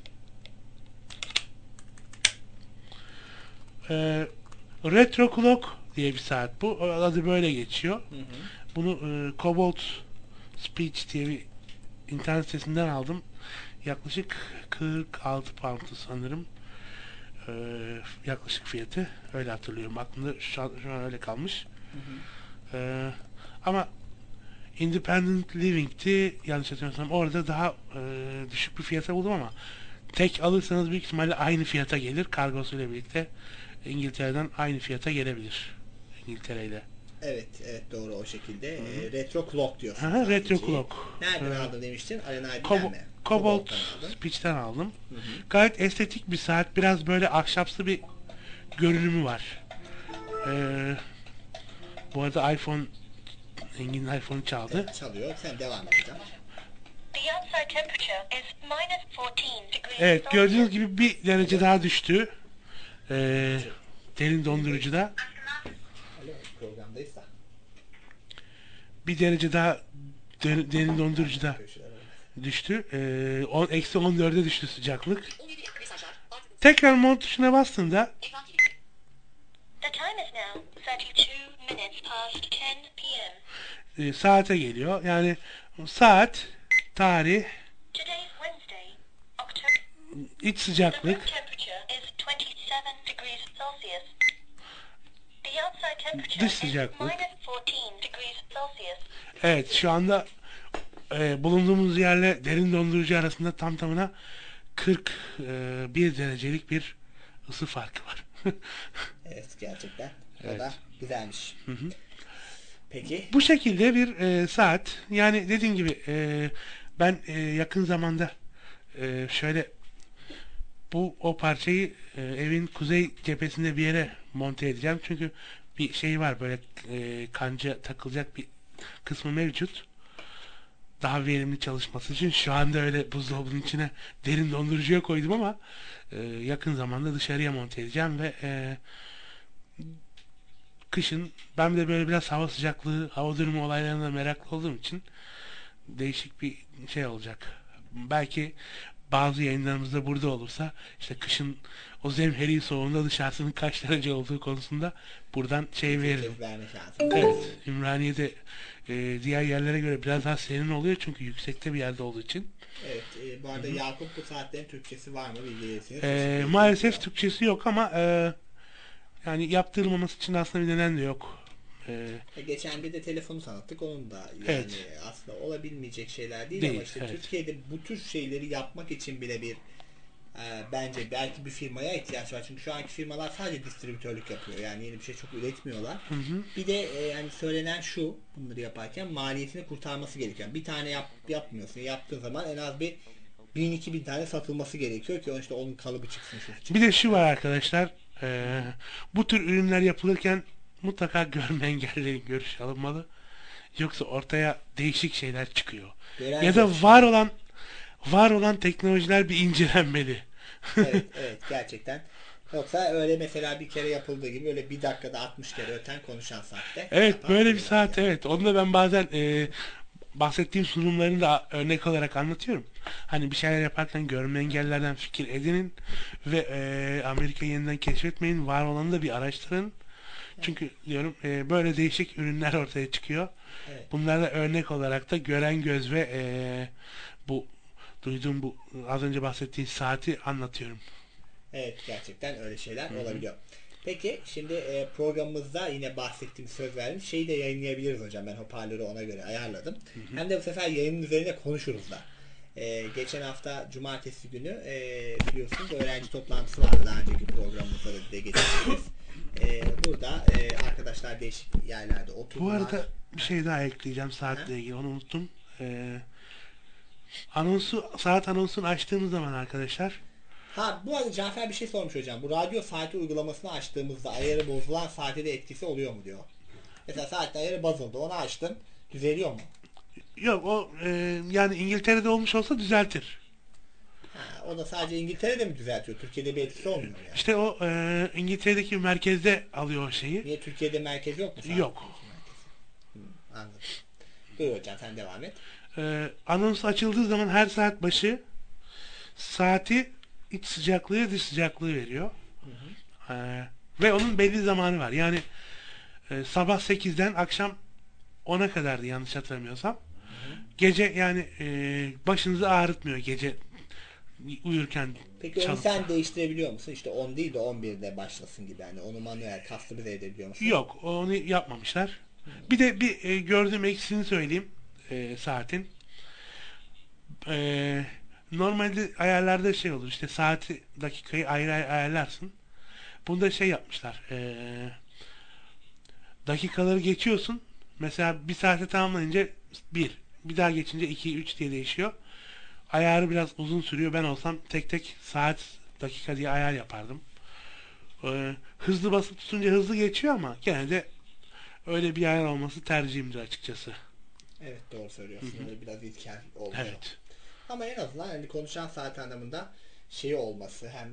Retro Clock diye bir saat bu. Adı böyle geçiyor. Bunu Cobalt Speech diye bir internet sitesinden aldım. Yaklaşık 46 pound sanırım. Yaklaşık fiyatı. Öyle hatırlıyorum. Aklımda şu an öyle kalmış. Ama Independent Living'ti. Yanlış hatırlamıyorsam orada daha düşük bir fiyata buldum ama tek alırsanız büyük ihtimalle aynı fiyata gelir. Kargosuyla birlikte İngiltere'den aynı fiyata gelebilir. İngiltere ile. Evet doğru o şekilde. Retro Clock diyorsun. Retro Clock. Nereden aldın demiştin? Arena'dan mi? Cobalt Speech'ten aldım. Gayet estetik bir saat. Biraz böyle ahşapsı bir görünümü var. Bu arada Engin'in iPhone'u çaldı. Evet, çalıyor. Sen devam et hocam. The outside temperature is -14 degrees Evet, Celsius. gördüğünüz gibi bir derece daha düştü. Derin dondurucuda. Alo, programdaysa. Bir derece daha derin dondurucuda düştü. Eksi 14'e düştü sıcaklık. Tekrar mont tuşuna bastığında The time is now 32 minutes past 10 p.m. Saate geliyor. Yani saat, tarih, Today is Wednesday, October. iç The sıcaklık, room temperature is 27 degrees Celsius. The outside temperature dış is sıcaklık. -14 degrees Celsius. Evet, şu anda bulunduğumuz yerle derin dondurucu arasında tam tamına 41 derecelik bir ısı farkı var. Evet gerçekten. O Evet. da güzelmiş. Peki. Bu şekilde bir saat. Yani dediğim gibi ben yakın zamanda şöyle o parçayı evin kuzey cephesinde bir yere monte edeceğim. Çünkü bir şey var böyle kanca takılacak bir kısmı mevcut. Daha verimli çalışması için şu anda öyle buzdolabının içine derin dondurucuya koydum ama yakın zamanda dışarıya monte edeceğim ve kışın ben de böyle biraz hava sıcaklığı, hava durumu olaylarına meraklı olduğum için değişik bir şey olacak. Belki bazı yayınlarımızda burada olursa işte kışın o zemheri soğuğunda dışarısının kaç derece olduğu konusunda buradan şey veririm. Verme şansı. Evet, Ümraniye'de diğer yerlere göre biraz daha serin oluyor çünkü yüksekte bir yerde olduğu için. Evet, bu arada Yakup bu saatlerin Türkçesi var mı bilgilisiniz? Maalesef Türkçesi yok ama Yani yaptırılmaması için aslında bir neden de yok. Geçen bir de telefonu tanıttık. Onun da yani Evet. aslında olabilmeyecek şeyler değil, Değil, ama işte evet. Türkiye'de bu tür şeyleri yapmak için bile bir bence belki bir firmaya ihtiyaç var. Çünkü şu anki firmalar sadece distribütörlük yapıyor. Yani yeni bir şey çok üretmiyorlar. Bir de yani söylenen şu, bunları yaparken maliyetini kurtarması gerekiyor. Bir tane yapmıyorsun. Yaptığın zaman en az bir 1000-2000 tane satılması gerekiyor ki işte onun kalıbı çıksın. Bir de şu var arkadaşlar. Bu tür ürünler yapılırken mutlaka görme engellilerin görüşü alınmalı. Yoksa ortaya değişik şeyler çıkıyor. Ya da var olan teknolojiler bir incelenmeli. Evet, evet, gerçekten. Yoksa öyle mesela bir kere yapıldığı gibi öyle bir dakikada 60 kere öten konuşan saatte. Evet, böyle bir saat, yani. evet. Onu da ben bazen bahsettiğim sunumlarını da örnek olarak anlatıyorum. Hani bir şeyler yaparken görme engellerden fikir edinin ve Amerika'yı yeniden keşfetmeyin. Var olanı da bir araştırın. Çünkü diyorum böyle değişik ürünler ortaya çıkıyor. Evet. Bunlarla örnek olarak da gören göz ve bu duyduğum bu az önce bahsettiğim saati anlatıyorum. Evet, gerçekten öyle şeyler olabiliyor. Peki şimdi programımızda yine bahsettiğim, söz verdim. Şeyi de yayınlayabiliriz hocam. Ben hoparlörü ona göre ayarladım. Hem de bu sefer yayının üzerine konuşuruz da. Geçen hafta cumartesi günü biliyorsunuz öğrenci toplantısı vardı, daha önceki programımızda da dile getirdiğimiz. Burada arkadaşlar değişik yerlerde oturdular. Bu arada bir şey daha ekleyeceğim saatle ilgili, onu unuttum. Saat anonsunu açtığımız zaman arkadaşlar, Bu arada Cafer bir şey sormuş hocam. Bu radyo saati uygulamasını açtığımızda ayarı bozulan saate de etkisi oluyor mu diyor. Mesela saatte ayarı bozuldu. Onu açtın. Düzeliyor mu? yok o yani İngiltere'de olmuş olsa düzeltir. O da sadece İngiltere'de mi düzeltiyor? Türkiye'de bir etkisi olmuyor yani. İşte o İngiltere'deki merkezde alıyor o şeyi. Niye Türkiye'de merkez yok mu? Yok. Anladım. Buyur hocam, sen devam et. Anons açıldığı zaman her saat başı saati iç sıcaklığı dış sıcaklığı veriyor. Ve onun belli zamanı var. Yani sabah 8'den akşam 10'a kadardı yanlış hatırlamıyorsam. Gece yani başınızı ağrıtmıyor gece uyurken. Peki onu sen değiştirebiliyor musun? İşte 10 değil de 11'de başlasın gibi. Yani onu manuel customize edebiliyor musun? Yok, onu yapmamışlar. Bir de gördüğüm eksiğini söyleyeyim saatin. Normalde ayarlarda şey olur, işte saati, dakikayı ayrı ayrı ayarlarsın. Bunda şey yapmışlar. Dakikaları geçiyorsun. Mesela bir saate tamamlayınca 1 daha geçince 2, 3 diye değişiyor. Ayarı biraz uzun sürüyor. Ben olsam tek tek saat, dakika diye ayar yapardım. Hızlı basıp tutunca hızlı geçiyor ama gene de öyle bir ayar olması tercihimdir açıkçası. Evet, doğru söylüyorsun. Öyle biraz ilkel oluyor. Evet. Ama en azından hani konuşan saat anlamında şey olması, hem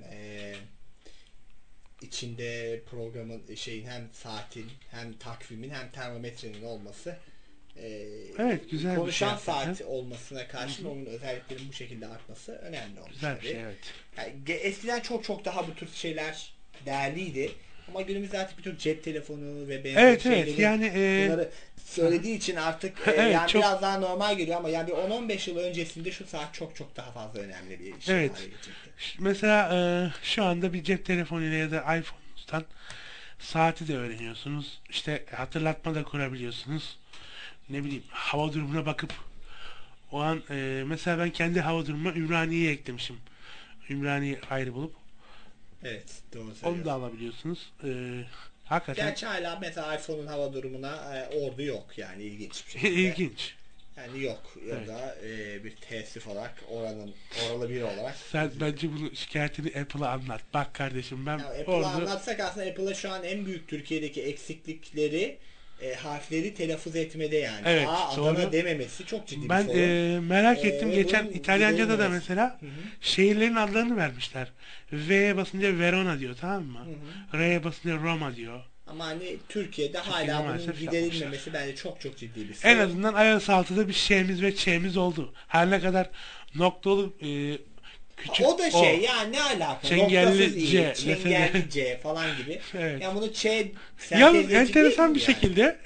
içinde programın hem saatin hem takvimin hem termometrenin olması, evet, güzel bir konuşan şey saat olmasına karşın onun özelliklerinin bu şekilde artması önemli olmuş. Güzel bir şey, evet. Yani eskiden çok daha bu tür şeyler değerliydi. Ama günümüzde artık bütün cep telefonu ve benzeri şeyleri yani bunları söylediği için artık Evet, yani çok- biraz daha normal geliyor, ama yani bir 10-15 yıl öncesinde şu saat çok daha fazla önemli bir şey Evet. hale gelecekti. Mesela şu anda bir cep telefonuyla ya da iPhone'dan saati de öğreniyorsunuz. İşte hatırlatma da kurabiliyorsunuz. Ne bileyim, hava durumuna bakıp o an mesela ben kendi hava durumuma Ümraniye'yi eklemişim. Ümraniye ayrı bulup Evet, doğru onu da söylüyorsun. alabiliyorsunuz. Hakikaten Gerçi hala mesela iPhone'un hava durumuna ordu yok, yani ilginç bir şekilde. ilginç. Yani yok ya Evet. da bir teessüf olarak oralı biri olarak. Sen bence bunu şikayetini Apple'a anlat. Bak kardeşim, ben Ya Apple'a orada anlatsak aslında Apple'a şu an en büyük Türkiye'deki eksiklikleri harfleri telaffuz etmede yani. Evet, Adana doğru. dememesi çok ciddi bir ben sorun. merak ettim. ve Geçen bunun İtalyanca'da da giderilmesi. mesela şehirlerin adlarını vermişler. V'ye basınca Verona diyor, tamam mı? R'ye basınca Roma diyor. Ama hani Türkiye'de hala bunun maalesef giderilmemesi bence çok ciddi bir sorun. En azından iOS 6'da bir şeyimiz ve ç'miz oldu. Her ne kadar noktalı küçük O da şey ya, ne alaka? Çengelli Noktasız iyi, C, çengelli mesela. C falan gibi. Evet. Yani bunu Yalnız enteresan bir yani. şekilde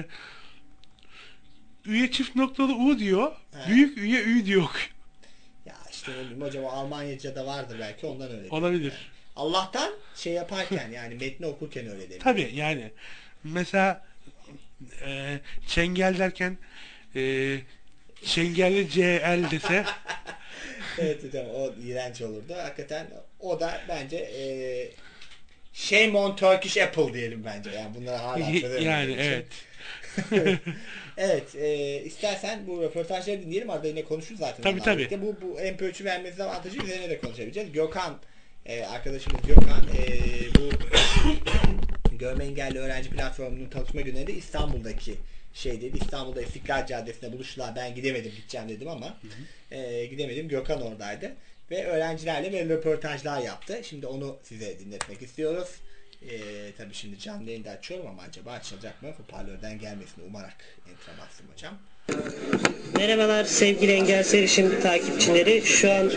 üye çift noktalı U diyor. He. Büyük üye Ü diyor. Ya işte ne bileyim hocam, o Almanca'da vardır belki, ondan öyle. Olabilir. Allah'tan şey yaparken yani metni okurken öyle demiş. Tabii yani mesela çengel derken çengelli CL dese Evet hocam o iğrenç olurdu. Hakikaten o da bence shame on Turkish Apple diyelim bence. Yani bunları hala çözemediğim yani için. evet. Evet, istersen bu röportajları dinleyelim. Arada yine konuşuruz zaten. Tabii tabii. Birlikte. Bu MP3'ü vermesi avantajı üzerine de konuşabileceğiz. Gökhan, arkadaşımız Gökhan, bu görme engelli öğrenci platformunun tanışma günlerinde İstanbul'daki şeydeydi. İstanbul'da İstiklal Caddesi'nde buluştular. Ben gidemedim, gideceğim dedim ama gidemedim. Gökhan oradaydı. Ve öğrencilerle böyle röportajlar yaptı. Şimdi onu size dinletmek istiyoruz. Tabii şimdi canlı yayında açıyorum ama acaba açılacak mı? Hoparlörden gelmesini umarak enter'a bastım hocam. Merhabalar sevgili Engels Erişim takipçileri. Şu an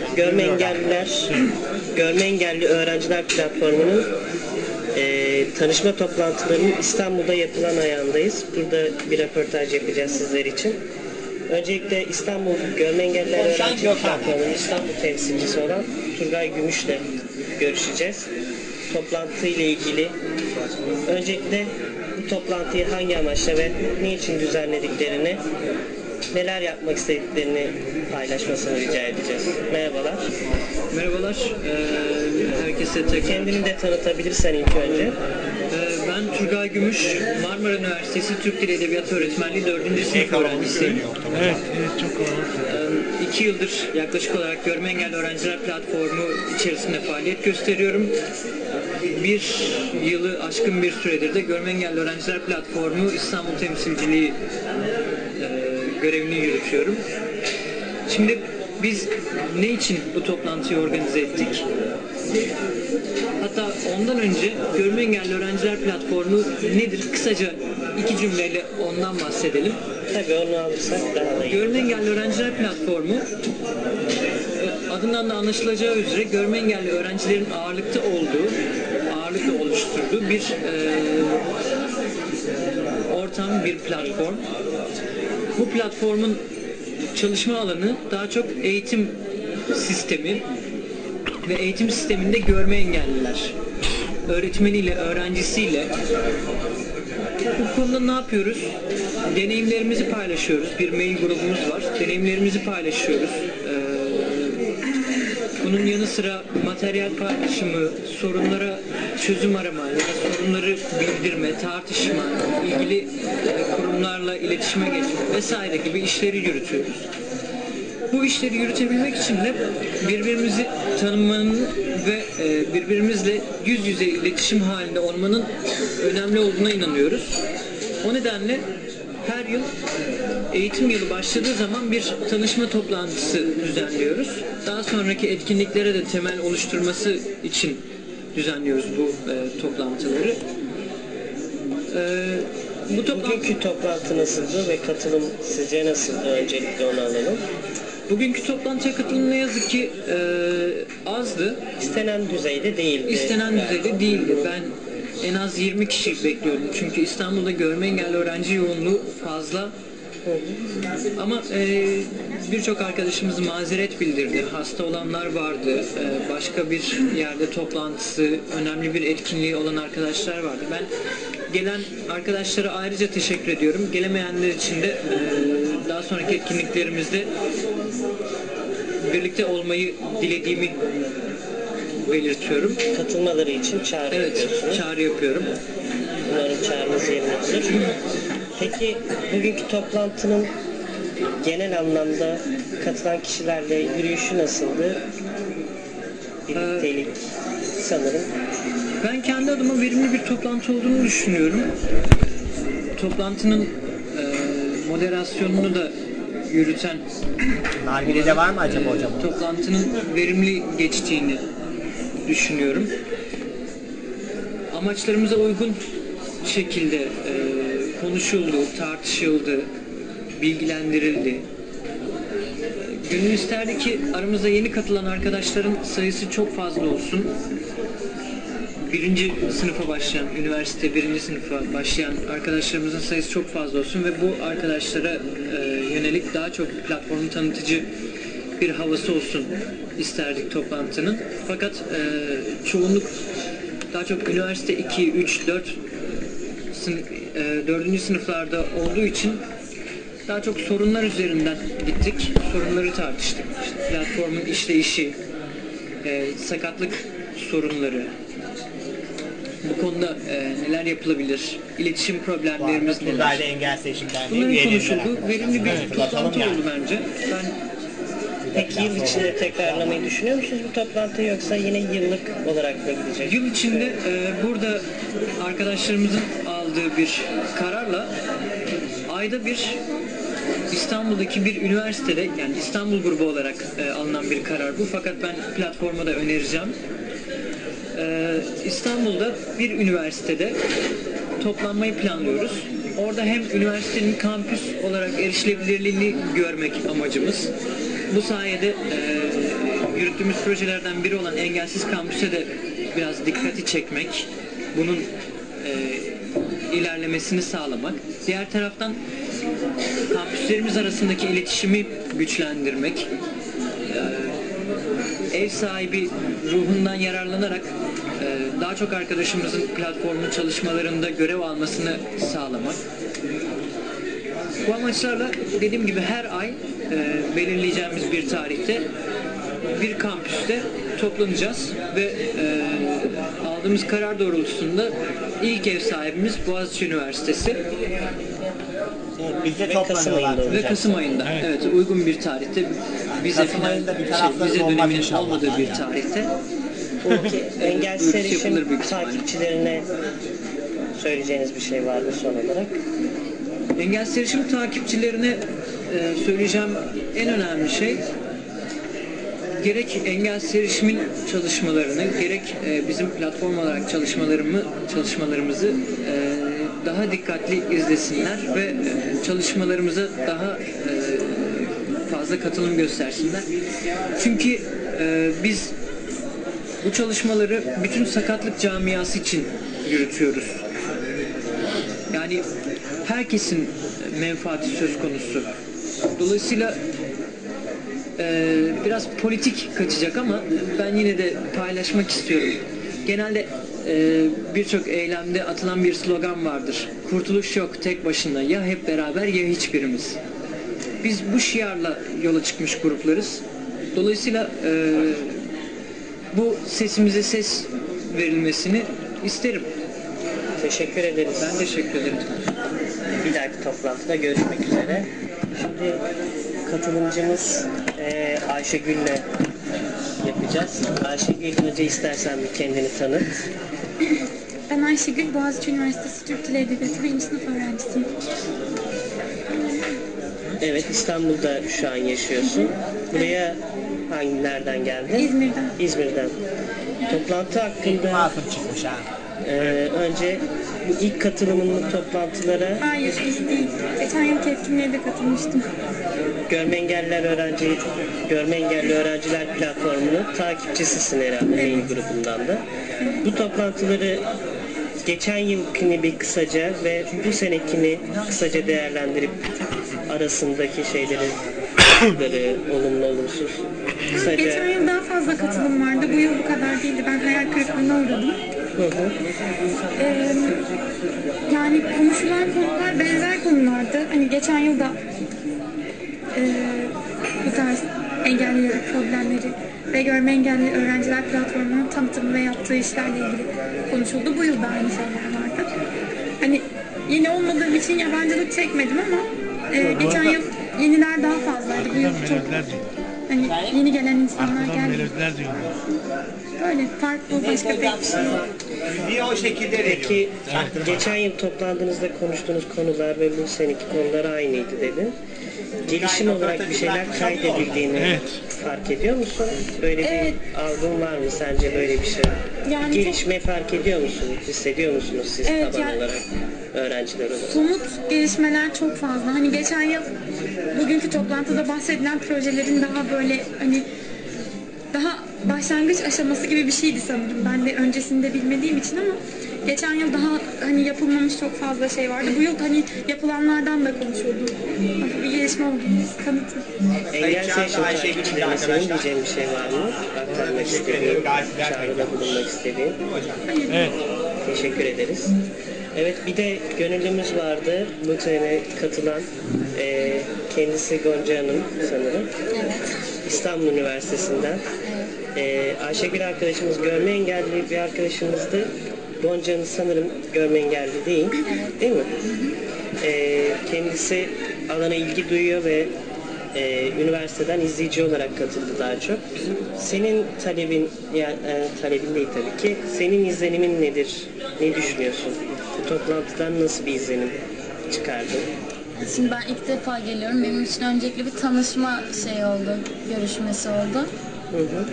Görme Engelli Öğrenciler Platformu'nun tanışma toplantılarının İstanbul'da yapılan ayağındayız. Burada bir röportaj yapacağız sizler için. Öncelikle İstanbul Görme Engelliler Öğrenciler Platformu'nun İstanbul temsilcisi olan Turgay Gümüş'le görüşeceğiz. Toplantı ile ilgili öncelikle bu toplantıyı hangi amaçla ve ne için düzenlediklerini, neler yapmak istediklerini paylaşmasını rica edeceğiz. Merhabalar. Merhabalar. Herkese Kendini de tanıtabilirsen ilk önce. Ben Turgay Gümüş, Marmara Üniversitesi Türk Dili Edebiyatı Öğretmenliği 4. sınıf öğrencisiyim. Evet, çok kalabalık. 2 yıldır yaklaşık olarak Görme Engelli Öğrenciler Platformu içerisinde faaliyet gösteriyorum. 1 yılı aşkın bir süredir de Görme Engelli Öğrenciler Platformu İstanbul temsilciliği görevini yürütüyorum. Şimdi biz ne için bu toplantıyı organize ettik? Hatta ondan önce Görme Engelli Öğrenciler Platformu nedir? Kısaca 2 cümleyle ondan bahsedelim. Tabii onu alırsak daha iyi. Görme Engelli Öğrenciler Platformu adından da anlaşılacağı üzere görme engelli öğrencilerin ağırlıkta oluşturduğu bir ortam, bir platform. Bu platformun çalışma alanı daha çok eğitim sistemi ve eğitim sisteminde görme engelliler, öğretmeniyle, öğrencisiyle bu konuda ne yapıyoruz? Deneyimlerimizi paylaşıyoruz. Bir mail grubumuz var. Deneyimlerimizi paylaşıyoruz. Bunun yanı sıra materyal paylaşımı, sorunlara çözüm arama ya da sorunları bildirme, tartışma, ilgili kurumlarla iletişime geçme vesaire gibi işleri yürütüyoruz. Bu işleri yürütebilmek için de birbirimizi tanımanın ve birbirimizle yüz yüze iletişim halinde olmanın önemli olduğuna inanıyoruz. O nedenle her yıl eğitim yılı başladığı zaman bir tanışma toplantısı düzenliyoruz. Daha sonraki etkinliklere de temel oluşturması için düzenliyoruz bu toplantıları. Bugünkü toplantı nasıldı ve katılım sizce nasıldı? Öncelikle onu alalım. Bugünkü toplantıya katılım ne yazık ki azdı. İstenen düzeyde değildi. İstenen düzeyde değildi. Ben en az 20 kişi bekliyordum. Çünkü İstanbul'da görme engelli öğrenci yoğunluğu fazla. Ama birçok arkadaşımız mazeret bildirdi. Hasta olanlar vardı. Başka bir yerde toplantısı, önemli bir etkinliği olan arkadaşlar vardı. Ben gelen arkadaşlara ayrıca teşekkür ediyorum. Gelemeyenler için de daha sonraki etkinliklerimizde birlikte olmayı dilediğimi belirtiyorum. Katılmaları için çağrı yapıyorsunuz. Evet, çağrı yapıyorum. Umarım çağrınız yerine alır. Peki bugünkü toplantının genel anlamda katılan kişilerle yürüyüşü nasıldı? Birliktelik sanırım. Ben kendi adıma verimli bir toplantı olduğunu düşünüyorum. Toplantının moderasyonunu da yürüten Nargile'de var mı acaba hocam? Toplantının verimli geçtiğini düşünüyorum. Amaçlarımıza uygun şekilde konuşuldu, tartışıldı, bilgilendirildi. Gönül isterdi ki aramızda yeni katılan arkadaşların sayısı çok fazla olsun. 1. sınıfa başlayan, üniversite 1. sınıfa başlayan arkadaşlarımızın sayısı çok fazla olsun ve bu arkadaşlara yönelik daha çok platformun tanıtıcı bir havası olsun isterdik toplantının. Fakat çoğunluk daha çok üniversite 2, 3, 4 4. sınıflarda olduğu için daha çok sorunlar üzerinden gittik. Sorunları tartıştık. İşte platformun işleyişi, sakatlık sorunları, bu konuda neler yapılabilir, iletişim problemlerimiz neler. Turgaylı Engel Seçim Derneği Bunların üyeleri konuşulduğu verimli bir toplantı oldu bence. Peki yıl içinde tekrarlamayı düşünüyor musunuz bu toplantıyı, yoksa yine yıllık olarak mı gidecek? Yıl içinde burada arkadaşlarımızın aldığı bir kararla ayda bir İstanbul'daki bir üniversitede, yani İstanbul grubu olarak alınan bir karar bu, fakat ben platforma da önereceğim. İstanbul'da bir üniversitede toplanmayı planlıyoruz. Orada hem üniversitenin kampüs olarak erişilebilirliğini görmek amacımız. Bu sayede yürüttüğümüz projelerden biri olan Engelsiz Kampüs'e de biraz dikkati çekmek, bunun ilerlemesini sağlamak. Diğer taraftan kampüslerimiz arasındaki iletişimi güçlendirmek, ev sahibi ruhundan yararlanarak daha çok arkadaşımızın platformun çalışmalarında görev almasını sağlamak. Bu amaçlarla dediğim gibi her ay belirleyeceğimiz bir tarihte bir kampüste toplanacağız ve aldığımız karar doğrultusunda ilk ev sahibimiz Boğaziçi Üniversitesi. Bize Kasım ayında olacak. Ve Kasım ayında. Evet, uygun bir tarihte. Vize döneminin olmadığı bir tarihte. Peki engelsiz erişim takipçilerine söyleyeceğiniz bir şey var mı son olarak? Engelsiz erişim takipçilerine söyleyeceğim en önemli şey, gerek engelsiz erişimin çalışmalarını, gerek bizim platform olarak çalışmalarımızı daha dikkatli izlesinler ve çalışmalarımıza daha fazla katılım göstersinler. Çünkü biz bu çalışmaları bütün sakatlık camiası için yürütüyoruz. Yani herkesin menfaati söz konusu. Dolayısıyla biraz politik kaçacak ama ben yine de paylaşmak istiyorum. Genelde birçok eylemde atılan bir slogan vardır. Kurtuluş yok tek başına, ya hep beraber ya hiçbirimiz. Biz bu şiarla yola çıkmış gruplarız. Dolayısıyla bu sesimize ses verilmesini isterim. Teşekkür ederiz. Ben teşekkür ederim. Bir dahaki toplantıda görüşmek üzere. Şimdi katılımcımız Ayşegül'le yapacağız. Ayşegül, önce istersen bir kendini tanıt. Ben Ayşegül, Boğaziçi Üniversitesi Türk Dili Edebiyatı 1. sınıf öğrencisiyim. Evet, İstanbul'da şu an yaşıyorsun. Buraya nereden geldin? İzmir'den. İzmir'den. Toplantı hakkında önce bu ilk katılımın toplantılara... Hayır, ilk değil. Geçen yılki etkinliğe de katılmıştım. Görme engelli öğrenciler platformunun takipçisisin herhalde, mail grubundan da. Bu toplantıları geçen yılkini bir kısaca ve bu senekini kısaca değerlendirip arasındaki şeyleri, olumlu olumsuz kısaca... Geçen yıl daha fazla katılım vardı. Bu yıl bu kadar değildi. Ben hayal kırıklığına uğradım. Yani konuşulan konular benzer konulardı. Hani geçen yıl da bu tarz engelli problemleri ve görme engelli öğrenciler platformunun tanıtımı ve yaptığı işlerle ilgili konuşuldu. Bu yıl da aynı şeyler vardı. Hani yeni olmadığım için yabancılık çekmedim ama geçen yıl yeniler daha fazlaydı. Bu yıl çok hani yeni gelen insanlar geldi. Böyle farklı başka pek bir şey yok. O şekilde Peki geçen yıl toplandığınızda konuştuğunuz konular ve bu seneki konular aynıydı dedin. Gelişim olarak bir şeyler kaydedildiğini fark ediyor musun? Böyle bir algın var mı sence, böyle bir şey? Yani gelişme fark ediyor musunuz? Hissediyor musunuz siz taban olarak, öğrenciler olarak? Somut gelişmeler çok fazla. Hani geçen yıl bugünkü toplantıda bahsedilen projelerin daha böyle hani daha başlangıç aşaması gibi bir şeydi sanırım. Ben de öncesinde bilmediğim için ama geçen yıl daha hani yapılmamış çok fazla şey vardı. Bu yıl hani yapılanlardan da konuşuldu. Bir gelişme oldu. Kanıtı. Engelsiz yaşam takipçilerine senin diyeceğin bir şey var mı? Aktarmak istediğin, çağrıda bulunmak istediğin. Evet. Teşekkür ederiz. Evet, bir de gönüllümüz vardı bu törene katılan. Kendisi Gonca Hanım sanırım. Evet. İstanbul Üniversitesi'nden. Ayşegül arkadaşımız görme engelli bir arkadaşımızdı. Gonca Hanım sanırım görme engelli değil. Evet. Değil mi? Kendisi alana ilgi duyuyor ve üniversiteden izleyici olarak katıldı daha çok. Senin talebin, yani talebin değil tabii ki. Senin izlenimin nedir? Ne düşünüyorsun? Bu toplantıdan nasıl bir izlenim çıkardın? Şimdi ben ilk defa geliyorum. Benim için öncelikle bir tanışma şey oldu, görüşmesi oldu. Hı hı.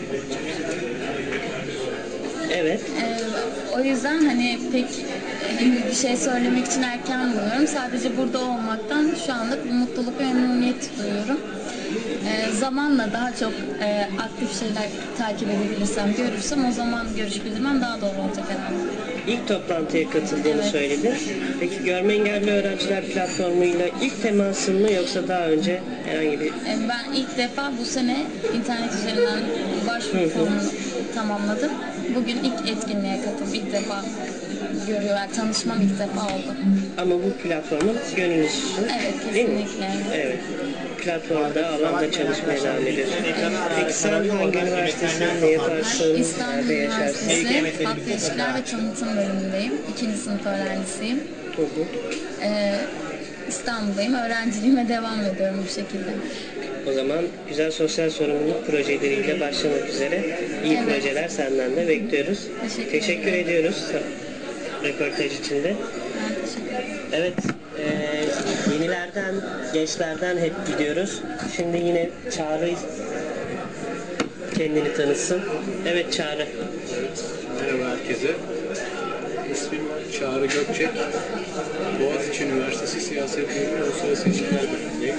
Evet. O yüzden hani pek bir şey söylemek için erken buluyorum. Sadece burada olmaktan şu anlık bir mutluluk ve memnuniyet duyuyorum. Zamanla daha çok aktif şeyler takip edebilirsem, görürsem o zaman görüş bildirmem daha doğru olacak herhalde. İlk toplantıya katıldığını söyledin. Peki görme engelli öğrenciler platformuyla ilk temasın mı yoksa daha önce herhangi bir... Ben ilk defa bu sene internet üzerinden başvuru formunu tamamladım. Bugün ilk etkinliğe katıldım. İlk defa görüyorlar. Tanışmam ilk defa oldu. Ama bu platformun gönüllüsüsün. Evet, kesinlikle. Evet. Platformda, alanda çalışmaya devam ediyorsun. Peki sen hangi üniversitesinde ne yaparsın? İstanbul Üniversitesi Halk İlişkiler ve Tanıtım bölümündeyim. 2. sınıf öğrencisiyim. İstanbul'dayım. Öğrenciliğime devam ediyorum bu şekilde. O zaman güzel sosyal sorumluluk projeleriyle başlamak üzere iyi projeler senden de bekliyoruz. Teşekkür ediyoruz röportaj için de. Evet, yenilerden, gençlerden hep gidiyoruz. Şimdi yine Çağrı kendini tanısın. Evet Çağrı. Merhaba herkese. İsmim Çağrı Gökçek. Boğaziçi Üniversitesi Siyaset Bilimi ve Uluslararası İlişkiler Bölümündeyim.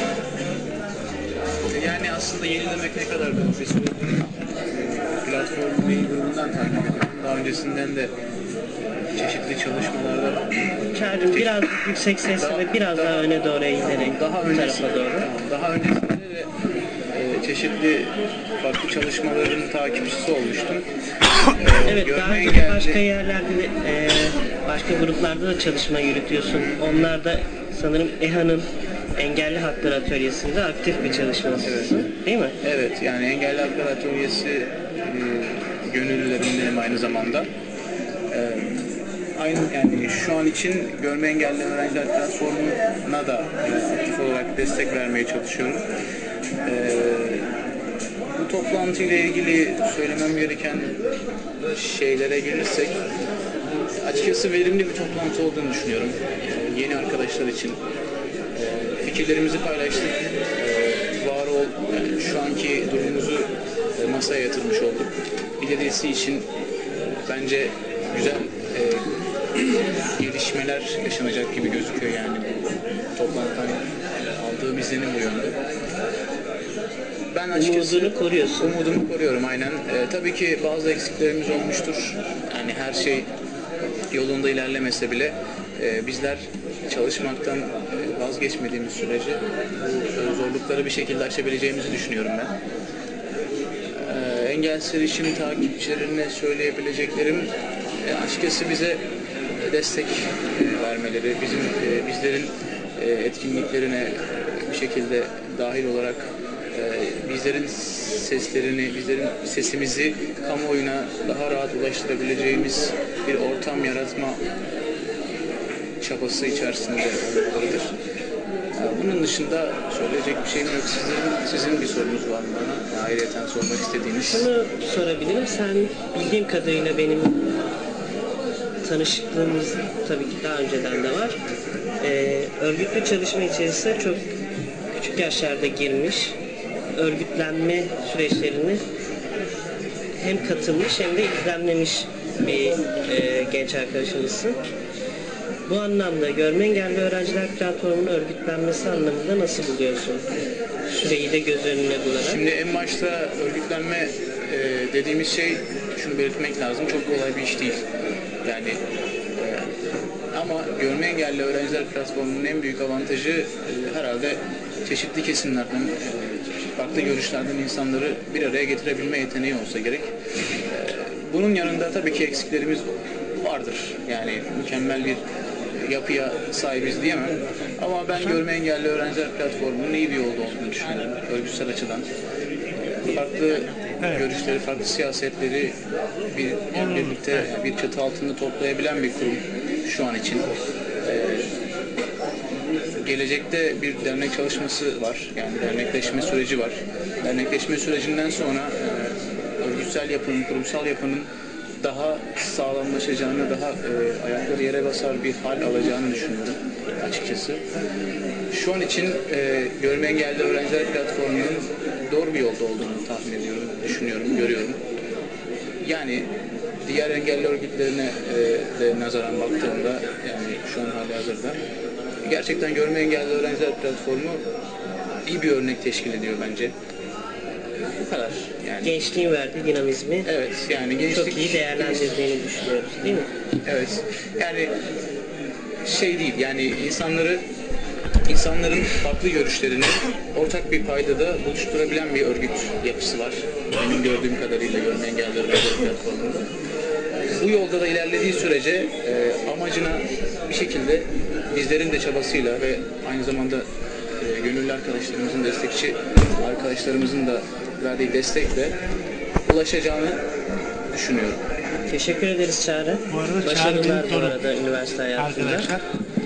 Yani aslında yenilemek ne kadar doğru bir süredir platformu mail grubundan takip ediyorum. Daha öncesinden de çeşitli çalışmalarda... Çağrı'cığım biraz yüksek sesle ve biraz daha öne doğru eğilerek daha öncesinde de çeşitli farklı çalışmaların takipçisi olmuştum. Evet, daha önce başka yerlerde de, başka gruplarda da çalışma yürütüyorsun. Onlar da sanırım EHA'nın Engelli Haklar Atölyesi'nde aktif bir çalışmasısın, değil mi? Evet, yani Engelli Haklar Atölyesi gönüllülerindenim aynı zamanda. Aynı yani şu an için görme engelli öğrenciler platformuna da aktif olarak destek vermeye çalışıyorum. Bu toplantıyla ilgili söylemem gereken şeylere gelirsek, açıkçası verimli bir toplantı olduğunu düşünüyorum. Yeni arkadaşlar için fikirlerimizi paylaştık. Yani şu anki durumumuzu masaya yatırmış olduk. İlerisi için bence güzel gelişmeler yaşanacak gibi gözüküyor yani bu toplantıdan aldığım izlenim bu yönde. Ben açıkçası umudumu koruyorum aynen. Tabii ki bazı eksiklerimiz olmuştur. Yani her şey yolunda ilerlemese bile bizler çalışmaktan vazgeçmediğimiz sürece bu zorlukları bir şekilde aşabileceğimizi düşünüyorum ben. Engelsiz erişim takipçilerine söyleyebileceklerim açıkçası bize destek vermeleri, bizlerin etkinliklerine bir şekilde dahil olarak bizlerin seslerini, bizlerin sesimizi kamuoyuna daha rahat ulaştırabileceğimiz bir ortam yaratma çabası içerisinde olmalıdır. Bunun dışında söyleyecek bir şeyim yok. Sizin bir sorunuz var mı bana? Ayrıyeten sormak istediğiniz. Şunu sorabilirim. Sen bildiğim kadarıyla benim tanışıklığımız tabii ki daha önceden de var. Örgütlü çalışma içerisinde çok küçük yaşlarda girmiş, örgütlenme süreçlerini hem katılmış hem de izlemlemiş bir genç arkadaşımızsın. Bu anlamda görme engelli öğrenciler platformunun örgütlenmesi anlamında nasıl buluyorsun? Süreyi de göz önüne bularak. Şimdi en başta örgütlenme dediğimiz şey, şunu belirtmek lazım, çok kolay bir iş değil. Yani ama görme engelli öğrenciler platformunun en büyük avantajı herhalde çeşitli kesimlerden, farklı görüşlerden insanları bir araya getirebilme yeteneği olsa gerek. Bunun yanında tabii ki eksiklerimiz vardır. Yani mükemmel bir yapıya sahibiz diyemem. Ama ben görme engelli öğrenciler platformunun iyi bir yolda olduğunu düşünüyorum. Örgütsel açıdan. Farklı görüşleri, farklı siyasetleri birlikte bir çatı altında toplayabilen bir kurum şu an için. Gelecekte bir dernek çalışması var. Yani dernekleşme süreci var. Dernekleşme sürecinden sonra örgütsel yapının, kurumsal yapının daha sağlamlaşacağını, daha ayakları yere basar bir hal alacağını düşünüyorum açıkçası. Şu an için görme engelli öğrenciler platformunun doğru bir yolda olduğunu tahmin ediyorum, düşünüyorum, görüyorum. Yani diğer engelli örgütlerine de nazaran baktığımda, yani şu an halihazırda gerçekten görme engelli öğrenciler platformu iyi bir örnek teşkil ediyor bence. Bu kadar. Yani. Gençliğin verdiği dinamizmi evet, yani gençlik çok iyi değerlendirdiğini düşünüyoruz, değil mi? Evet. Yani şey değil, yani insanların farklı görüşlerini ortak bir paydada buluşturabilen bir örgüt yapısı var. Benim gördüğüm kadarıyla görme engelli öğrenciler platformunda. Bu yolda da ilerlediği sürece amacına bir şekilde bizlerin de çabasıyla ve aynı zamanda gönüllü arkadaşlarımızın, destekçi arkadaşlarımızın da verdiği destekle ulaşacağını düşünüyorum. Teşekkür ederiz Çağrı. Bu arada başarılar bu arada üniversite hayatında. Arkadaşlar,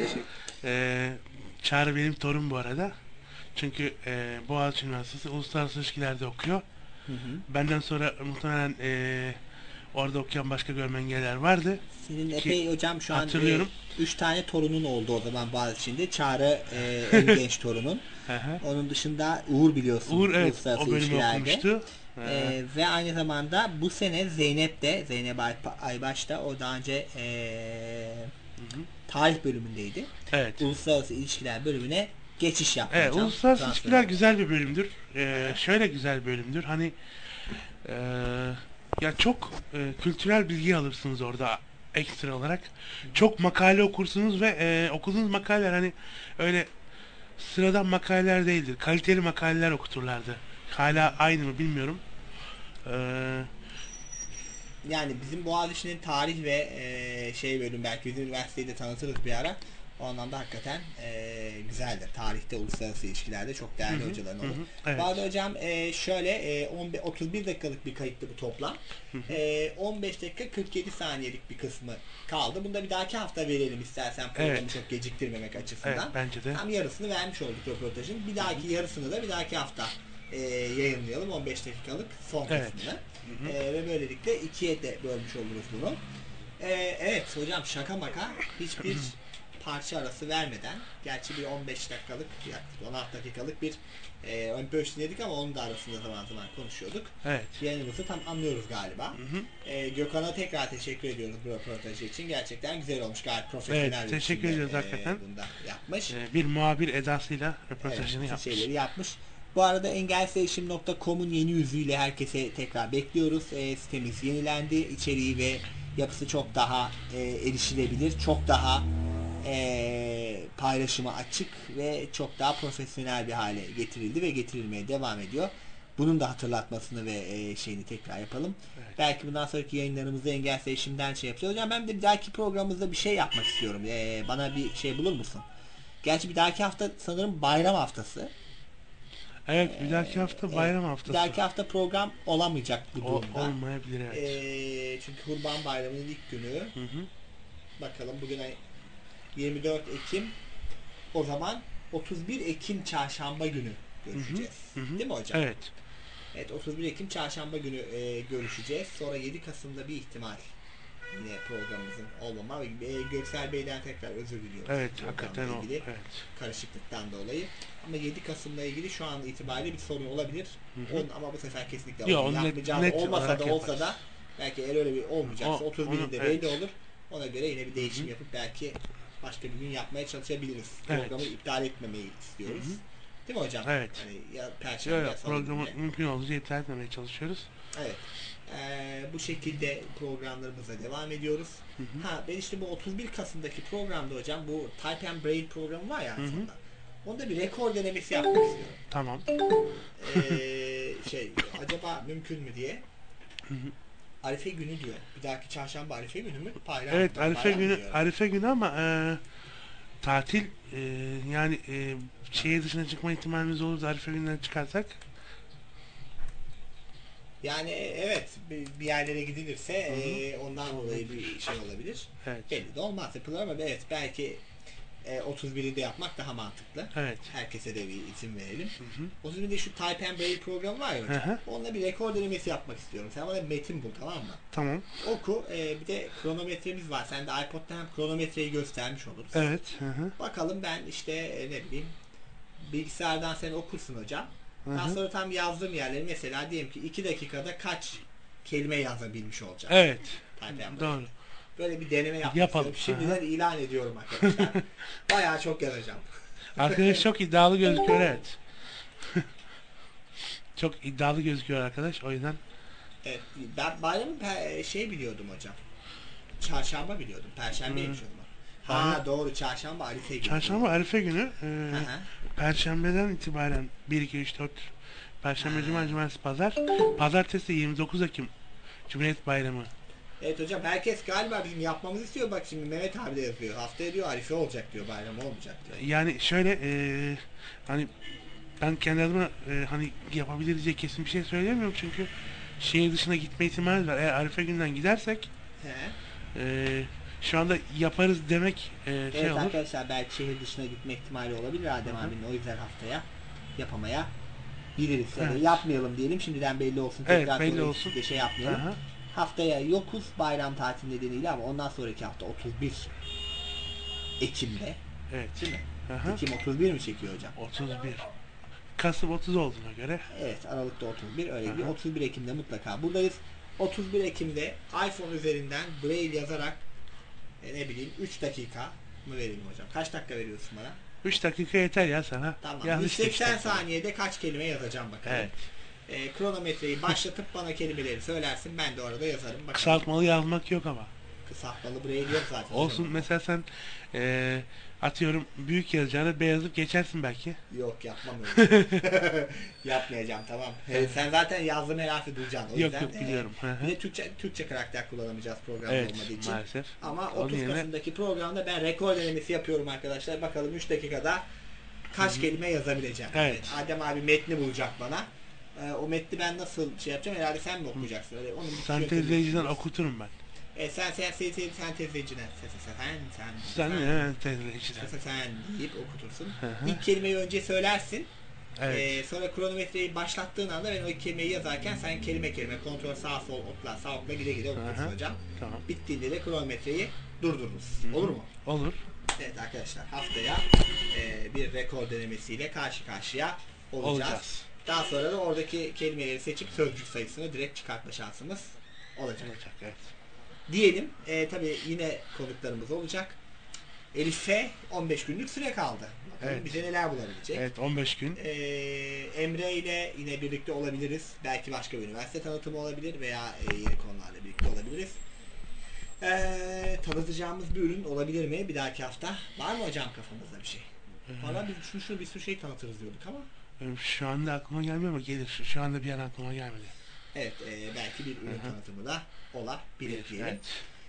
Çağrı benim torun bu arada. Çünkü Boğaziçi Üniversitesi Uluslararası İlişkiler'de okuyor. Hı hı. Benden sonra muhtemelen orada okuyan başka görme engelliler vardı. Senin epey hocam şu an 3 tane torunun oldu o zaman Boğaziçi'nde. Çağrı en genç torunun. Onun dışında Uğur biliyorsun. Uğur evet, Uluslararası o bölümü İlişkiler'de okumuştu. Ve aynı zamanda bu sene Zeynep Aybaş da o daha önce tarih bölümündeydi. Evet. Uluslararası İlişkiler bölümüne geçiş yaptı. Evet, Uluslararası İlişkiler güzel bir bölümdür. Şöyle güzel bir bölümdür. Hani ya çok kültürel bilgi alırsınız orada ekstra olarak. Çok makale okursunuz ve okuduğunuz makaleler hani öyle sıradan makaleler değildir. Kaliteli makaleler okuturlardı. Hala aynı mı bilmiyorum. Yani bizim Boğaziçi'nin tarih ve bölüm, belki bizim üniversiteyi de tanıtırız bir ara. O anlamda hakikaten güzeldir. Tarihte, uluslararası ilişkilerde çok değerli hocaların olur. Evet. Bu arada hocam şöyle 31 dakikalık bir kayıttı bu toplam. 15 dakika 47 saniyelik bir kısmı kaldı. Bunu da bir dahaki hafta verelim istersen, programı çok geciktirmemek açısından. Evet, bence de. Tam yarısını vermiş olduk röportajın. Bir dahaki yarısını da bir dahaki hafta yayınlayalım. 15 dakikalık son kısmını. Ve böylelikle ikiye de bölmüş oluruz bunu. Evet hocam, şaka maka hiçbir parça arası vermeden, gerçi bir 15 dakikalık, yaklaşık 16 dakikalık bir ön bölüm dinledik ama onun da arasında zaman zaman konuşuyorduk. Evet. Yayınımızı tam anlıyoruz galiba. Gökhan'a tekrar teşekkür ediyoruz bu röportajı için. Gerçekten güzel olmuş, gayet profesyonel. Evet, teşekkür ediyoruz hakikaten. Bunda yapmış. Bir muhabir edasıyla röportajını yapmış. Şeyleri yapmış. Bu arada engelseyişim.com'un yeni yüzüyle herkese tekrar bekliyoruz. Sitemiz yenilendi. İçeriği ve yapısı çok daha erişilebilir. Çok daha paylaşıma açık ve çok daha profesyonel bir hale getirildi ve getirilmeye devam ediyor. Bunun da hatırlatmasını ve şeyini tekrar yapalım. Evet. Belki bundan sonraki yayınlarımızda engelseyişimden yapacağız. Hocam ben de bir dahaki programımızda bir şey yapmak istiyorum. Bana bir şey bulur musun? Gerçi bir dahaki hafta sanırım bayram haftası. Evet, bir dahaki hafta bayram haftası. Bir dahaki hafta program olamayacak bu durumda. Olmayabilir, evet. Çünkü Kurban Bayramı'nın ilk günü. Bakalım bugün 24 Ekim. O zaman 31 Ekim çarşamba günü görüşeceğiz. Değil mi hocam? Evet. Evet, 31 Ekim çarşamba günü görüşeceğiz. Sonra 7 Kasım'da bir ihtimal yine programımızın olmama. Göksel Bey'den tekrar özür diliyoruz. Evet, hakikaten o. Evet. Karışıklıktan dolayı. Ama 7 Kasım'la ilgili şu an itibariyle bir sorun olabilir. Ama bu sefer kesinlikle yapmayacağız. Olmasa da olsa da belki eğer öyle bir olmayacaksa 31'inde belli olur. Ona göre yine bir değişim yapıp belki başka bir gün yapmaya çalışabiliriz. Programı iptal etmemeyi istiyoruz. Değil mi hocam? Evet. Yani ya Perşembe ya programı mümkün olduğunca iptal etmemeye çalışıyoruz. Evet. Bu şekilde programlarımıza devam ediyoruz. Ben işte bu 31 Kasım'daki programda hocam bu Type and Braille programı var ya aslında. Onda bir rekor denemesi yapmak istiyorum. Tamam. Acaba mümkün mü diye. Arife günü diyor. Bir dahaki çarşamba Arife günü mü? Evet, Arife günü ama tatil yani şehir dışına çıkma ihtimalimiz olur da Arife gününden çıkarsak. Yani evet, bir yerlere gidilirse ondan dolayı bir şey olabilir. Evet. Belli de olmaz, yapılır ama evet, belki 31'inde yapmak daha mantıklı. Evet. Herkese de bir izin verelim. 31'de şu Type and Braille programı var ya hocam. Onunla bir rekor denemesi yapmak istiyorum. Sen bana metin bul, tamam mı? Tamam. Oku. Bir de kronometremiz var. Sen de iPod'da hem kronometreyi göstermiş oluruz. Evet. Bakalım, ben işte ne bileyim, bilgisayardan sen okursun hocam. Daha sonra tam yazdığım yerleri, mesela diyelim ki 2 dakikada kaç kelime yazabilmiş olacak. Evet. Doğru. Böyle bir deneme yapmak yapalım. istiyorum. Şimdiden ilan ediyorum arkadaşlar. Bayağı çok yazacağım. Arkadaş çok iddialı gözüküyor, evet. Çok iddialı gözüküyor arkadaş, o yüzden. Evet, ben bayramı biliyordum hocam. Çarşamba biliyordum. Perşembeymiş o zaman. Doğru, çarşamba Arife günü. Çarşamba Arife günü. Perşembeden itibaren 1, 2, 3, 4 Perşembe, Cuma, Cumartesi, Pazar. Pazartesi 29 Ekim Cumhuriyet Bayramı. Evet hocam, herkes galiba bizim yapmamızı istiyor. Bak şimdi Mehmet abi de yazıyor. Haftaya diyor Arife olacak diyor, bayram olmayacak diyor. Yani şöyle hani ben kendi adıma hani yapabiliriz diye kesin bir şey söylemiyorum, çünkü şehir dışına gitme ihtimali var. Eğer Arife günden gidersek şu anda yaparız demek evet, olur. Arkadaşlar belki şehir dışına gitme ihtimali olabilir Adem abinin, o yüzden haftaya yapamaya biliriz. Yani yapmayalım diyelim, şimdiden belli olsun. Evet, belli olsun. De şey yapmayalım. Haftaya yokuz bayram tatil nedeniyle, ama ondan sonraki hafta 31 Ekim'de. Evet. Değil mi? Ekim 31 mi çekiyor hocam? 31. Kasım 30 olduğuna göre. Evet, Aralık'ta 31, öyle bir 31 Ekim'de mutlaka buradayız. 31 Ekim'de iPhone üzerinden Braille yazarak ne bileyim 3 dakika mı vereyim hocam? Kaç dakika veriyorsun bana? 3 dakika yeter ya sana. Tamam. 180 saniyede kaç kelime yazacağım bakalım. Evet. Kronometreyi başlatıp bana kelimeleri söylersin, ben de orada yazarım. Bakalım. Kısaltmalı yazmak yok ama. Kısaltmalı Braille yok zaten. Olsun hocam. Mesela sen atıyorum büyük yazacağına beyazlık geçersin belki. Yok, yapmam öyle. Yapmayacağım, tamam. Sen zaten yazdığım her harfi duyacaksın. O yüzden, yok biliyorum. Bir de Türkçe karakter kullanamayacağız programda olmadığı için. Maalesef. Ama 30 Kasım'daki programda ben rekor denemesi yapıyorum arkadaşlar. Bakalım 3 dakikada kaç kelime yazabileceğim. Evet. Adem abi metni bulacak bana. O metni ben nasıl şey yapacağım? Herhalde sen mi okuyacaksın? Öyle, onun sentezleyiciden okuturum ben. Sen sentezleyiciden sen deyip okutursun. İlk kelimeyi önce söylersin. Evet. Sonra kronometreyi başlattığın anda ben o kelimeyi yazarken sen kelime kontrol sağ sol sağ okla gide okursun hocam. Tamam. Bittiğinde de kronometreyi durdururuz. Olur mu? Olur. Evet arkadaşlar, haftaya bir rekor denemesiyle karşı karşıya olacağız. Daha sonra da oradaki kelimeleri seçip sözcük sayısını direkt çıkartma şansımız olacak. Evet. Diyelim. Tabii yine konuklarımız olacak. Elif'e 15 günlük süre kaldı. Bakalım bize neler bulabilecek. Evet, 15 gün. Emre ile yine birlikte olabiliriz. Belki başka bir üniversite tanıtımı olabilir veya yeni konularla birlikte olabiliriz. Tanıtacağımız bir ürün olabilir mi bir dahaki hafta? Var mı hocam kafamızda bir şey? Valla biz bir sürü şey tanıtırız diyorduk ama. Şu anda aklıma gelmiyor ama gelir. Şu anda bir an aklıma gelmedi. Evet, belki bir ürün tanıtımı da olabilir diyelim.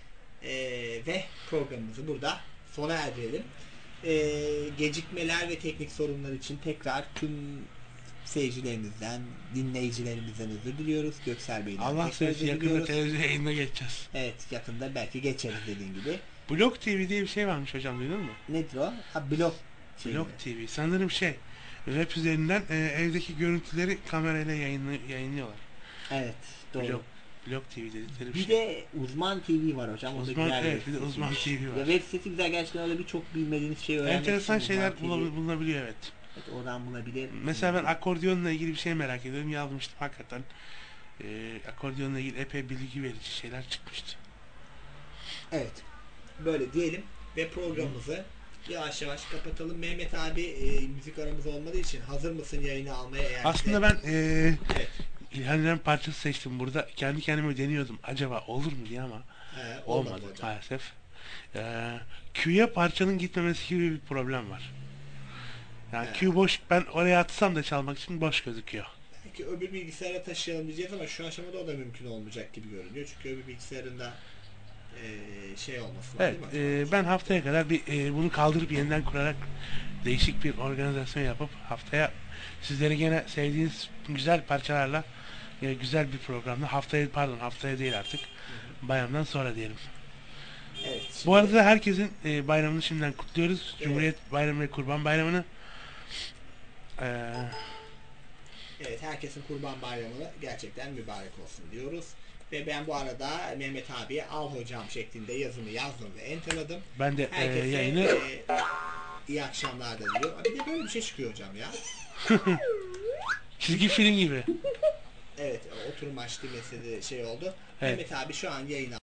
Ve programımızı burada sona erdirelim. Gecikmeler ve teknik sorunlar için tekrar tüm seyircilerimizden, dinleyicilerimizden özür diliyoruz. Göksel Bey'den Allah sevsin, yakında televizyon yayınına geçeceğiz. Evet, yakında belki geçeriz dediğin gibi. Blog TV diye bir şey varmış hocam, duydun mu? Nedir o? Blog TV. Blog TV. Sanırım web üzerinden evdeki görüntüleri kamerayla yayınlıyorlar. Evet, doğru. Blog TV dedikleri bir şey. De Uzman TV var hocam. Bir de Uzman TV var. Ya web sitesi güzel, gerçekten öyle birçok bilmediğiniz şey öğrenmek için. Enteresan şeyler bulunabiliyor, evet. Evet, oradan bulabilir. Mesela ben akordiyonla ilgili bir şey merak ediyorum. Yazmıştım hakikaten. Akordiyonla ilgili epey bilgi verici şeyler çıkmıştı. Evet. Böyle diyelim ve programımızı yavaş yavaş kapatalım. Mehmet abi müzik aramız olmadığı için hazır mısın yayını almaya? Aslında ben İlhan İrem parçası seçtim burada. Kendi kendime deniyordum. Acaba olur mu diye ama olmadı maalesef. Q'ya parçanın gitmemesi gibi bir problem var. Yani Q boş, ben oraya atsam da çalmak için boş gözüküyor. Belki öbür bilgisayara taşıyalım diyeceğiz ama şu aşamada o da mümkün olmayacak gibi görünüyor. Çünkü öbür bilgisayarında şey olması var, Evet, değil mi? ben haftaya kadar bunu kaldırıp yeniden kurarak değişik bir organizasyon yapıp haftaya sizleri gene sevdiğiniz güzel parçalarla güzel bir programda haftaya değil artık, bayramdan sonra diyelim. Evet, Bu arada herkesin bayramını şimdiden kutluyoruz. Evet. Cumhuriyet Bayramı ve Kurban Bayramı'nı. Evet, herkesin Kurban Bayramı gerçekten mübarek olsun diyoruz. Ve ben bu arada Mehmet abiye al hocam şeklinde yazımı yazdım ve enterladım. Ben de herkese, yayını iyi akşamlar da diyor. Bir de böyle bir şey çıkıyor hocam ya. Çizgi film gibi. Evet, oturum açtı mesela şey oldu. Evet. Mehmet abi şu an yayına